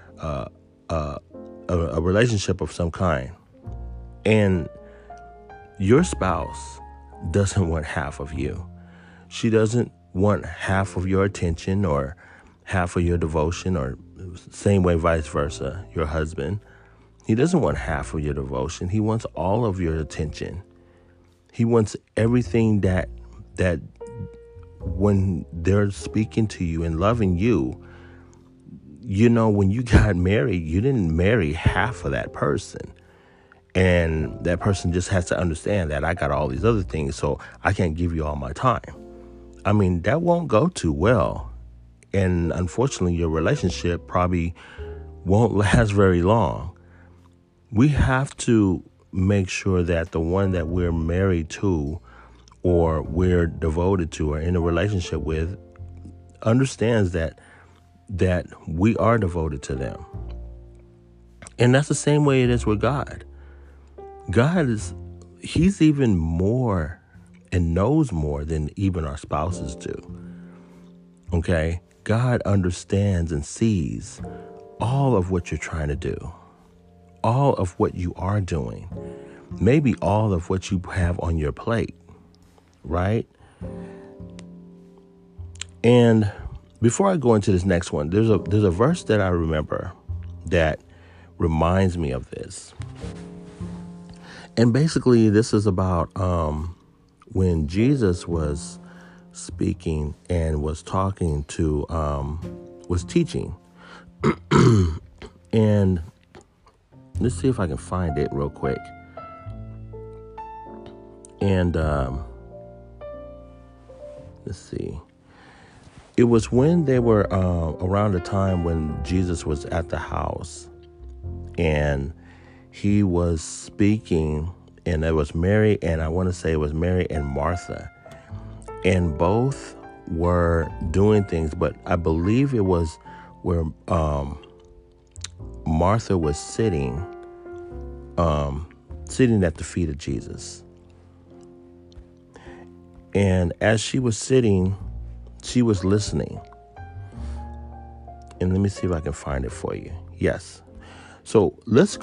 relationship of some kind. And your spouse doesn't want half of you. She doesn't want half of your attention or half of your devotion, or same way vice versa, your husband. He doesn't want half of your devotion. He wants all of your attention. He wants everything that when they're speaking to you and loving you, when you got married, you didn't marry half of that person. And that person just has to understand that I got all these other things, so I can't give you all my time. I mean, that won't go too well. And unfortunately, your relationship probably won't last very long. We have to make sure that the one that we're married to or we're devoted to or in a relationship with understands that we are devoted to them. And that's the same way it is with God. He's even more and knows more than even our spouses do. Okay? God understands and sees all of what you're trying to do, all of what you are doing, maybe all of what you have on your plate, right? And before I go into this next one, there's a verse that I remember that reminds me of this. And basically, this is about when Jesus was speaking and was talking to, was teaching. And let's see if I can find it real quick. And let's see. It was when they were around the time when Jesus was at the house. And he was speaking, and it was Mary, and I want to say it was Mary and Martha. And both were doing things, but I believe it was where Martha was sitting at the feet of Jesus. And as she was sitting, she was listening. And let me see if I can find it for you. Yes. So let's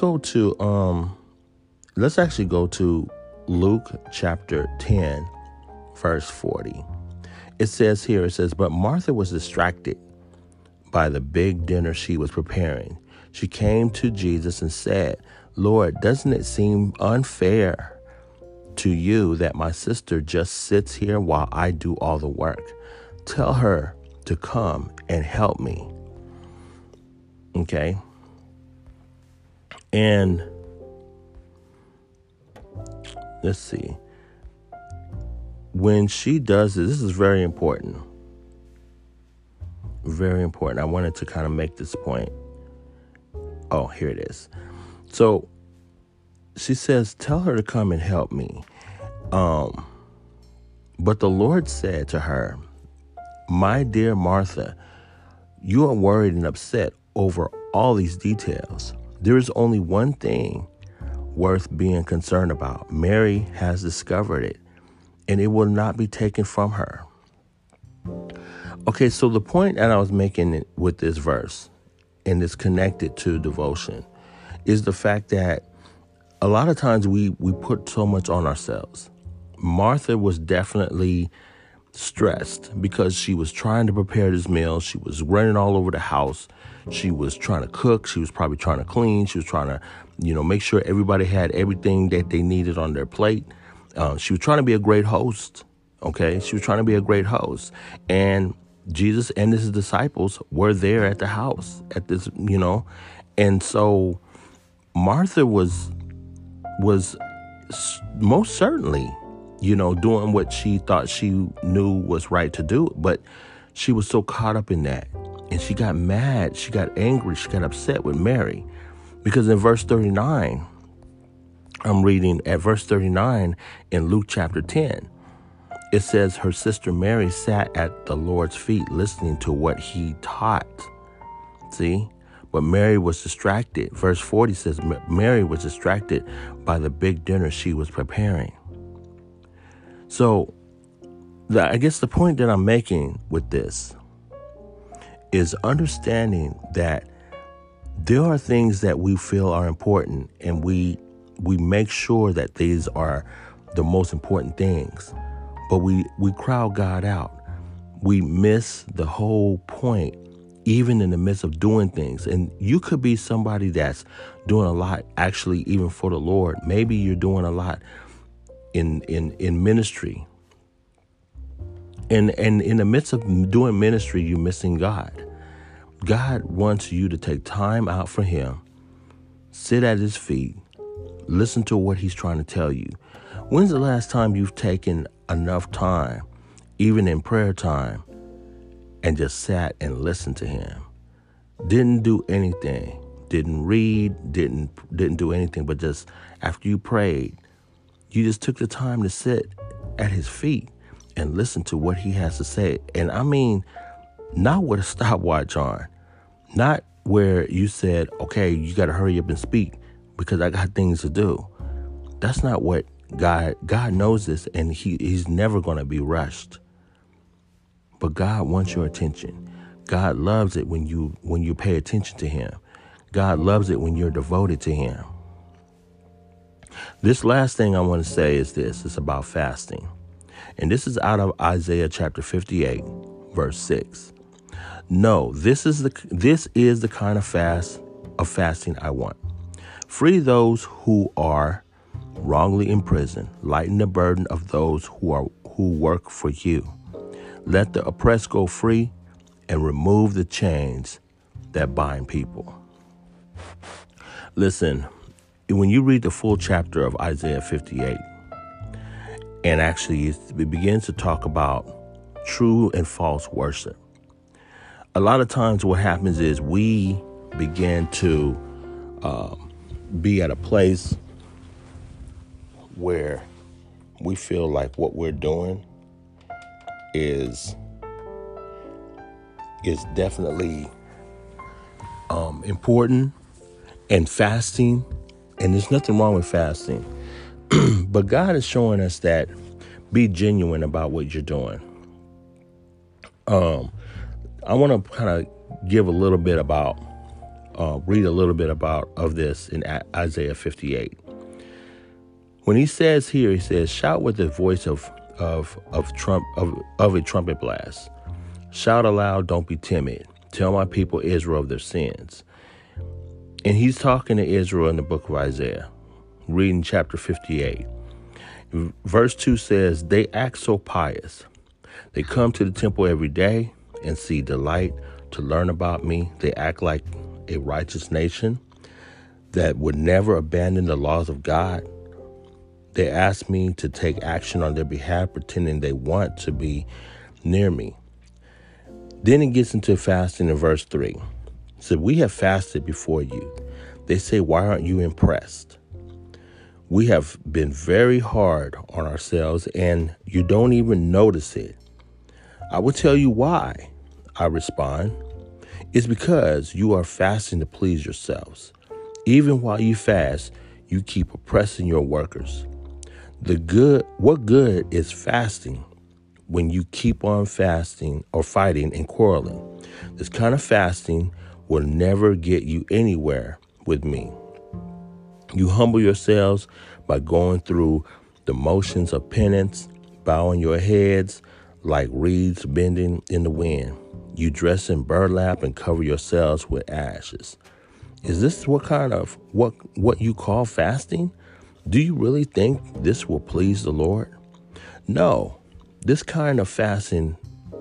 actually go to Luke chapter 10, verse 40. It says, but Martha was distracted by the big dinner she was preparing. She came to Jesus and said, Lord, doesn't it seem unfair to you that my sister just sits here while I do all the work? Tell her to come and help me. Okay. And let's see. When she does this is very important. Very important. I wanted to kind of make this point. Oh, here it is. So she says, tell her to come and help me. But the Lord said to her, my dear Martha, you are worried and upset over all these details. There is only one thing worth being concerned about. Mary has discovered it, and it will not be taken from her. Okay, so the point that I was making with this verse, and it's connected to devotion, is the fact that a lot of times we put so much on ourselves. Martha was definitely stressed because she was trying to prepare this meal. She was running all over the house. She was trying to cook. She was probably trying to clean. She was trying to, make sure everybody had everything that they needed on their plate. She was trying to be a great host. Okay. She was trying to be a great host. And Jesus and his disciples were there at the house at this, and so Martha was most certainly, doing what she thought she knew was right to do. But she was so caught up in that. And she got mad. She got angry. She got upset with Mary. Because in verse 39, I'm reading at verse 39 in Luke chapter 10. It says her sister Mary sat at the Lord's feet listening to what he taught. See? But Mary was distracted. Verse 40 says Mary was distracted by the big dinner she was preparing. So I guess the point that I'm making with this is understanding that there are things that we feel are important, and we make sure that these are the most important things, but we crowd God out. We miss the whole point, even in the midst of doing things. And you could be somebody that's doing a lot, actually, even for the Lord. Maybe you're doing a lot in ministry. And in the midst of doing ministry, you're missing God. God wants you to take time out for him, sit at his feet, listen to what he's trying to tell you. When's the last time you've taken enough time even in prayer time, and just sat and listened to him. Didn't do anything, didn't read, didn't do anything, but just after you prayed, you just took the time to sit at his feet and listen to what he has to say. And I mean, not with a stopwatch on, not where you said, okay, you got to hurry up and speak because I got things to do. That's not what God knows this, and he's never going to be rushed. But God wants your attention. God loves it when you pay attention to him. God loves it when you're devoted to him. This last thing I want to say is this. It's about fasting. And this is out of Isaiah chapter 58, verse 6. No, this is the kind of fasting I want. Free those who are wrongly imprisoned. Lighten the burden of those who work for you. Let the oppressed go free and remove the chains that bind people. Listen, when you read the full chapter of Isaiah 58, and actually it begins to talk about true and false worship. A lot of times what happens is we begin to be at a place where we feel like what we're doing is definitely important, and fasting, and there's nothing wrong with fasting. But God is showing us that be genuine about what you're doing. I want to kind of give a little bit about, read a little bit about of this in Isaiah 58. When he says here, he says, shout with the voice of a trumpet blast. Shout aloud, don't be timid. Tell my people Israel of their sins. And he's talking to Israel in the book of Isaiah, reading chapter 58. Verse 2 says, they act so pious. They come to the temple every day and see delight to learn about me. They act like a righteous nation that would never abandon the laws of God. They ask me to take action on their behalf, pretending they want to be near me. Then it gets into fasting in verse 3. It said, we have fasted before you. They say, why aren't you impressed? We have been very hard on ourselves, and you don't even notice it. I will tell you why, I respond. It's because you are fasting to please yourselves. Even while you fast, you keep oppressing your workers. What good is fasting when you keep on fasting or fighting and quarreling? This kind of fasting will never get you anywhere with me. You humble yourselves by going through the motions of penance, bowing your heads like reeds bending in the wind. You dress in burlap and cover yourselves with ashes. Is this what you call fasting? Do you really think this will please the Lord? No, this is the kind of fasting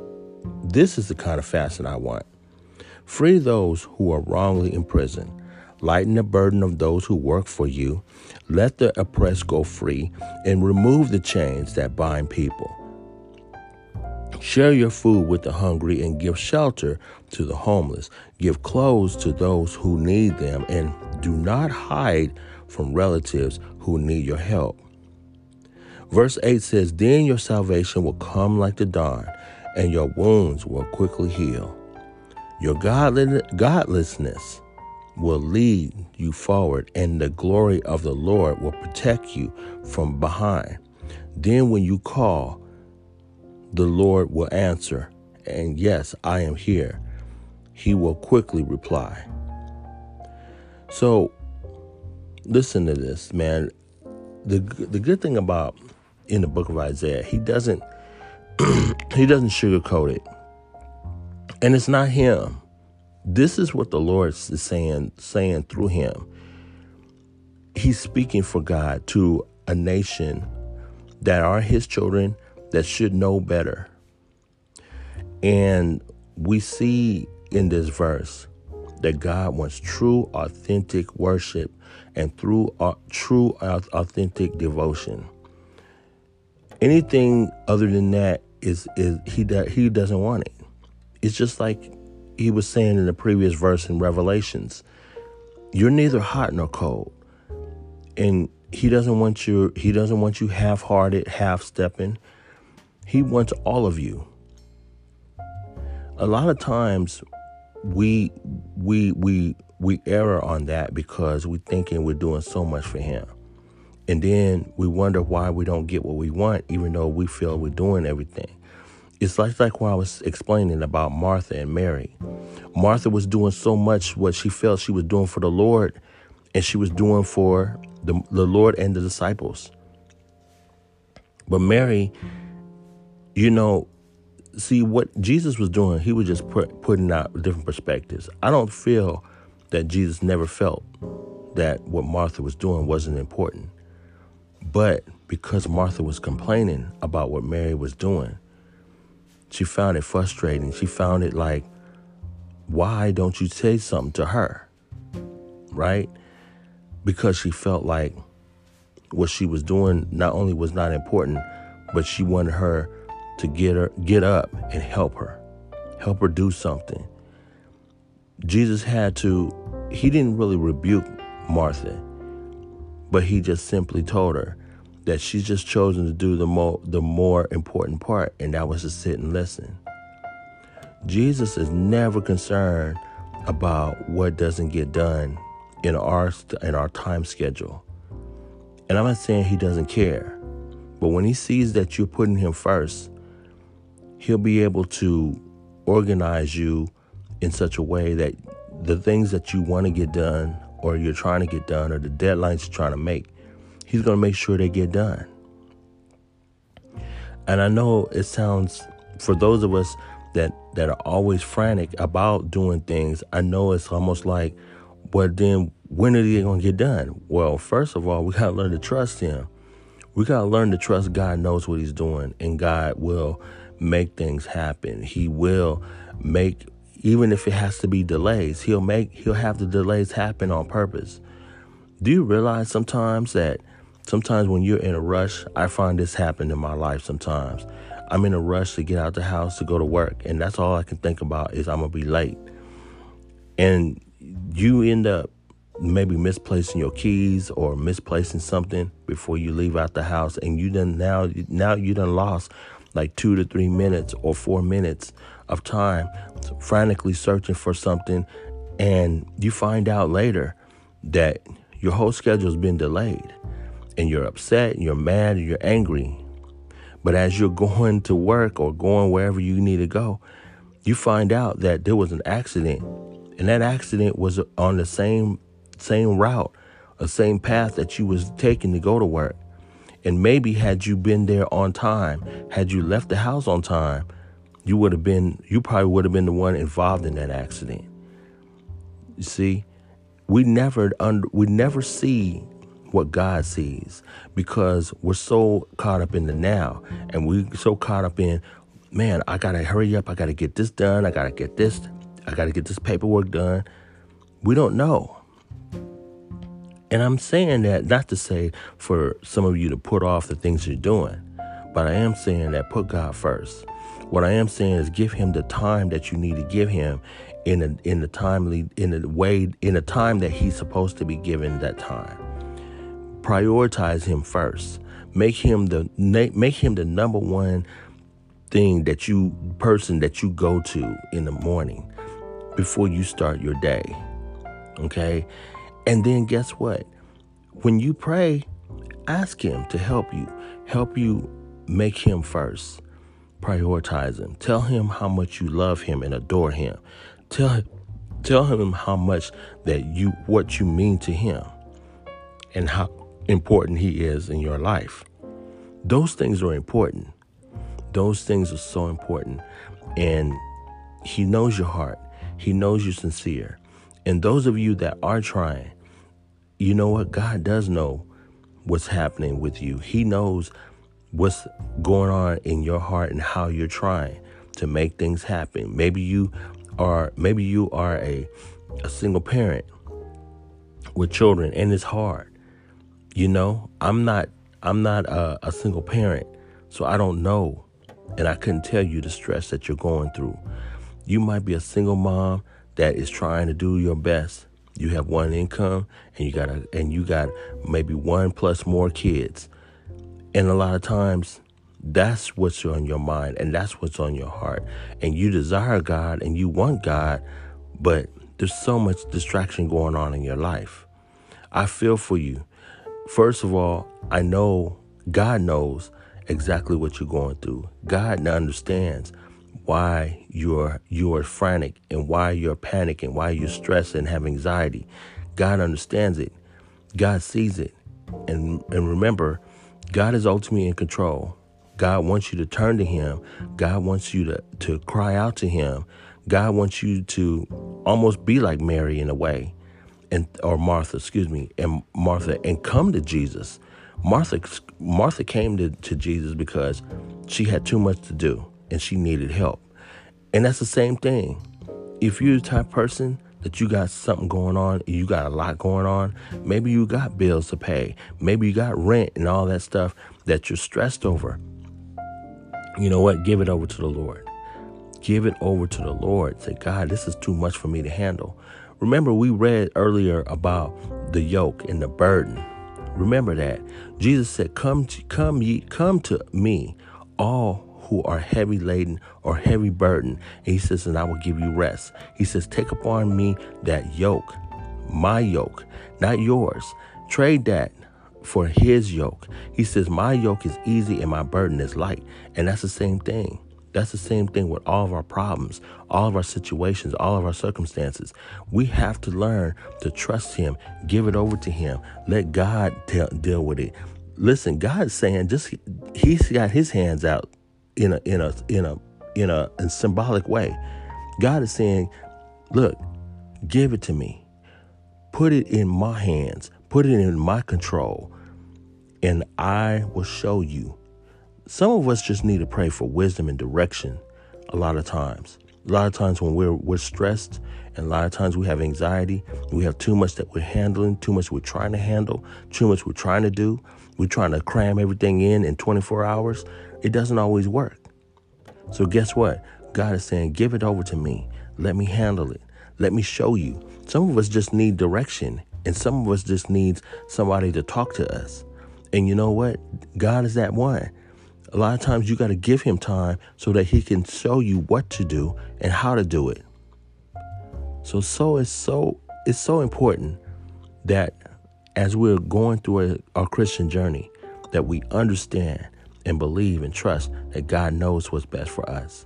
I want. Free those who are wrongly imprisoned. Lighten the burden of those who work for you. Let the oppressed go free and remove the chains that bind people. Share your food with the hungry and give shelter to the homeless. Give clothes to those who need them, and do not hide from relatives who need your help. Verse 8 says, then your salvation will come like the dawn, and your wounds will quickly heal. Your godlessness will lead you forward, and the glory of the Lord will protect you from behind. Then when you call, the Lord will answer, and yes, I am here. He will quickly reply. So listen to this, man. The good thing about in the book of Isaiah, he doesn't sugarcoat it. And it's not him. This is what the Lord is saying through him. He's speaking for God to a nation that are his children that should know better. And we see in this verse that God wants true, authentic worship and through true, authentic devotion. Anything other than that is he doesn't want it. It's just like he was saying in the previous verse in Revelations. You're neither hot nor cold. And he doesn't want you half-hearted, half-stepping. He wants all of you. A lot of times we err on that because we're thinking we're doing so much for him. And then we wonder why we don't get what we want, even though we feel we're doing everything. It's like when I was explaining about Martha and Mary. Martha was doing so much what she felt she was doing for the Lord, and she was doing for the Lord and the disciples. But Mary, see what Jesus was doing, he was just putting out different perspectives. I don't feel that Jesus never felt that what Martha was doing wasn't important. But because Martha was complaining about what Mary was doing, she found it frustrating. She found it like, why don't you say something to her? Right? Because she felt like what she was doing not only was not important, but she wanted her to get up and help her do something. Jesus he didn't really rebuke Martha, but he just simply told her that she's just chosen to do the more important part, and that was to sit and listen. Jesus is never concerned about what doesn't get done in our time schedule. And I'm not saying he doesn't care, but when he sees that you're putting him first, he'll be able to organize you in such a way that the things that you want to get done or you're trying to get done or the deadlines you're trying to make, he's going to make sure they get done. And I know it sounds, for those of us that are always frantic about doing things, I know it's almost like, well, then when are they going to get done? Well, first of all, we got to learn to trust him. We got to learn to trust God knows what he's doing, and God will make things happen. He will make, even if it has to be delays, he'll have the delays happen on purpose. Do you realize sometimes when you're in a rush, I find this happen in my life sometimes. I'm in a rush to get out the house to go to work, and that's all I can think about is I'm going to be late. And you end up maybe misplacing your keys or misplacing something before you leave out the house, and you done lost like 2 to 3 minutes or 4 minutes of time frantically searching for something, and you find out later that your whole schedule's been delayed, and you're upset, and you're mad, and you're angry. But as you're going to work or going wherever you need to go, you find out that there was an accident, and that accident was on the same route, the same path that you was taking to go to work. And maybe had you been there on time, had you left the house on time, you probably would have been the one involved in that accident. You see, we never see what God sees because we're so caught up in the now, and we're so caught up in, man, I got to hurry up. I got to get this done. I got to get this paperwork done. We don't know. And I'm saying that not to say for some of you to put off the things you're doing, but I am saying that put God first. What I am saying is give him the time that you need to give him in the time that he's supposed to be given that time. Prioritize him first. Make him the number one person that you go to in the morning before you start your day. Okay? And then guess what? When you pray, ask him to help you make him first. Prioritize him. Tell him how much you love him and adore him. Tell him how much what you mean to him and how important he is in your life. Those things are important. Those things are so important. And he knows your heart. He knows you're sincere. And those of you that are trying, you know what? God does know what's happening with you. He knows what's going on in your heart and how you're trying to make things happen. Maybe you are a single parent with children, and it's hard. I'm not a single parent, so I don't know And I couldn't tell you the stress that you're going through. You might be a single mom that is trying to do your best. You have one income and you got maybe one plus more kids. And a lot of times that's what's on your mind and that's what's on your heart. And you desire God and you want God, but there's so much distraction going on in your life. I feel for you. First of all, I know God knows exactly what you're going through. God understands why you're frantic and why you're panicking, why you're stressed and have anxiety. God understands it. God sees it. And remember, God is ultimately in control. God wants you to turn to him. God wants you to cry out to him. God wants you to almost be like Mary in a way, or Martha, and come to Jesus. Martha came to Jesus because she had too much to do and she needed help. And that's the same thing. If you're the type of person that you got something going on, you got a lot going on, maybe you got bills to pay, maybe you got rent and all that stuff that you're stressed over. You know what? Give it over to the Lord. Give it over to the Lord. Say, God, this is too much for me to handle. Remember, we read earlier about the yoke and the burden. Remember that. Jesus said, come to me, all who are heavy laden or heavy burden. And he says, and I will give you rest. He says, take upon me that yoke, my yoke, not yours. Trade that for his yoke. He says, my yoke is easy and my burden is light. And that's the same thing. That's the same thing with all of our problems, all of our situations, all of our circumstances. We have to learn to trust him, give it over to him, let God deal with it. Listen, God's saying he's got his hands out in a symbolic way. God is saying, look, give it to me. Put it in my hands. Put it in my control. And I will show you. Some of us just need to pray for wisdom and direction a lot of times. A lot of times when we're stressed and a lot of times we have anxiety, we have too much that we're handling, too much we're trying to handle, too much we're trying to do. We're trying to cram everything in 24 hours. It doesn't always work. So guess what? God is saying, give it over to me. Let me handle it. Let me show you. Some of us just need direction and some of us just need somebody to talk to us. And you know what? God is that one. A lot of times you got to give him time so that he can show you what to do and how to do it. So it's so important that as we're going through our Christian journey, that we understand and believe and trust that God knows what's best for us.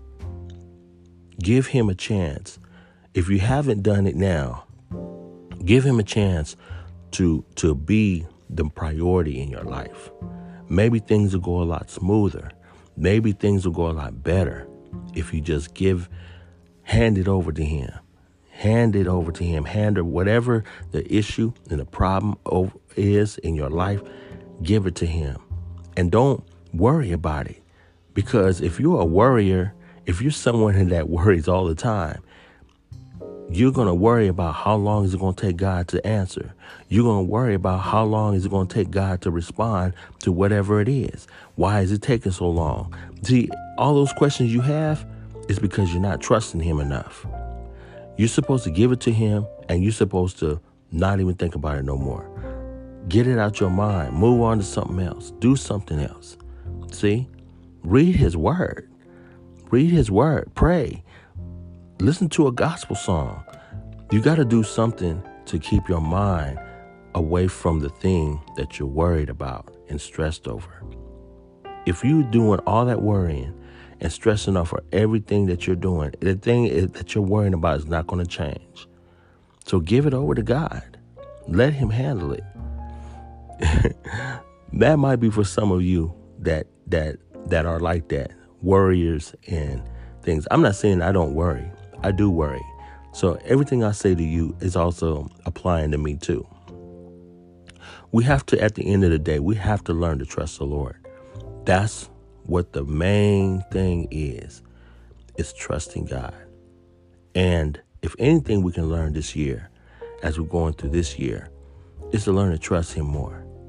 Give him a chance. If you haven't done it now, give him a chance to be the priority in your life. Maybe things will go a lot smoother. Maybe things will go a lot better if you just hand it over to him. Hand it over to him. Hand whatever the issue and the problem is in your life, give it to him. And don't worry about it. Because if you're a worrier, if you're someone that worries all the time, you're going to worry about how long is it going to take God to answer. You're going to worry about how long is it going to take God to respond to whatever it is. Why is it taking so long? See, all those questions you have is because you're not trusting him enough. You're supposed to give it to him and you're supposed to not even think about it no more. Get it out your mind. Move on to something else. Do something else. See? Read his word. Read his word. Pray. Listen to a gospel song. You got to do something to keep your mind away from the thing that you're worried about and stressed over. If you're doing all that worrying and stressing over everything that you're doing, the thing that you're worrying about is not going to change. So give it over to God. Let him handle it. That might be for some of you that are like that, worriers and things. I'm not saying I don't worry. I do worry. So everything I say to you is also applying to me too. We have to, at the end of the day, we have to learn to trust the Lord. That's what the main thing is trusting God. And if anything we can learn this year, as we're going through this year, is to learn to trust him more.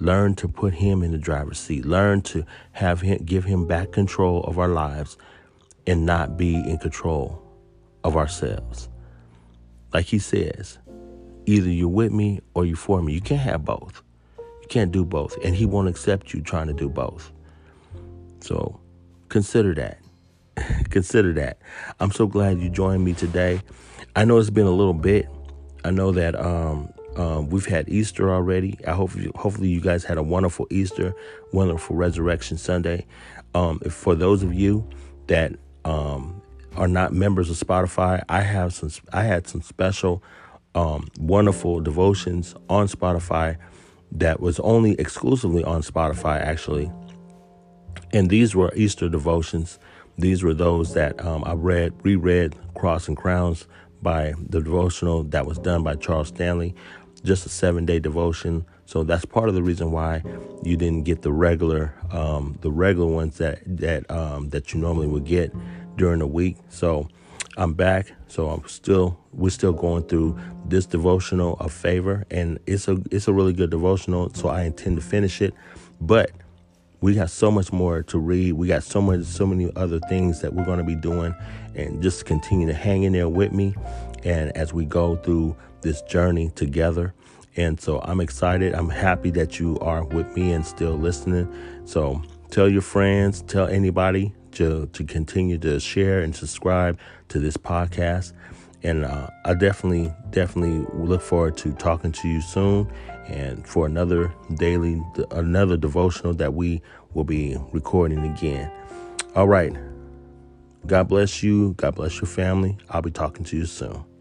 Learn to put him in the driver's seat. Learn to give him back control of our lives and not be in control of ourselves. Like he says, either you're with me or you're for me. You can't have both. You can't do both. And he won't accept you trying to do both. So consider that. Consider that. I'm so glad you joined me today. I know it's been a little bit. I know that we've had Easter already. Hopefully you guys had a wonderful Easter, wonderful Resurrection Sunday. For those of you that are not members of Spotify, I had some special wonderful devotions on Spotify that was only exclusively on Spotify, actually. And these were Easter devotions. These were those that I reread Cross and Crowns by the devotional that was done by Charles Stanley, just a 7-day devotion. So that's part of the reason why you didn't get the regular ones that you normally would get during the week. So I'm back. So we're still going through this devotional of favor, and it's a really good devotional. So I intend to finish it, but we got so much more to read. We got so many other things that we're going to be doing, and just continue to hang in there with me. And as we go through this journey together. And so I'm excited. I'm happy that you are with me and still listening. So tell your friends, tell anybody to continue to share and subscribe to this podcast. And I definitely look forward to talking to you soon, and for another devotional that we will be recording again. All right. God bless you. God bless your family. I'll be talking to you soon.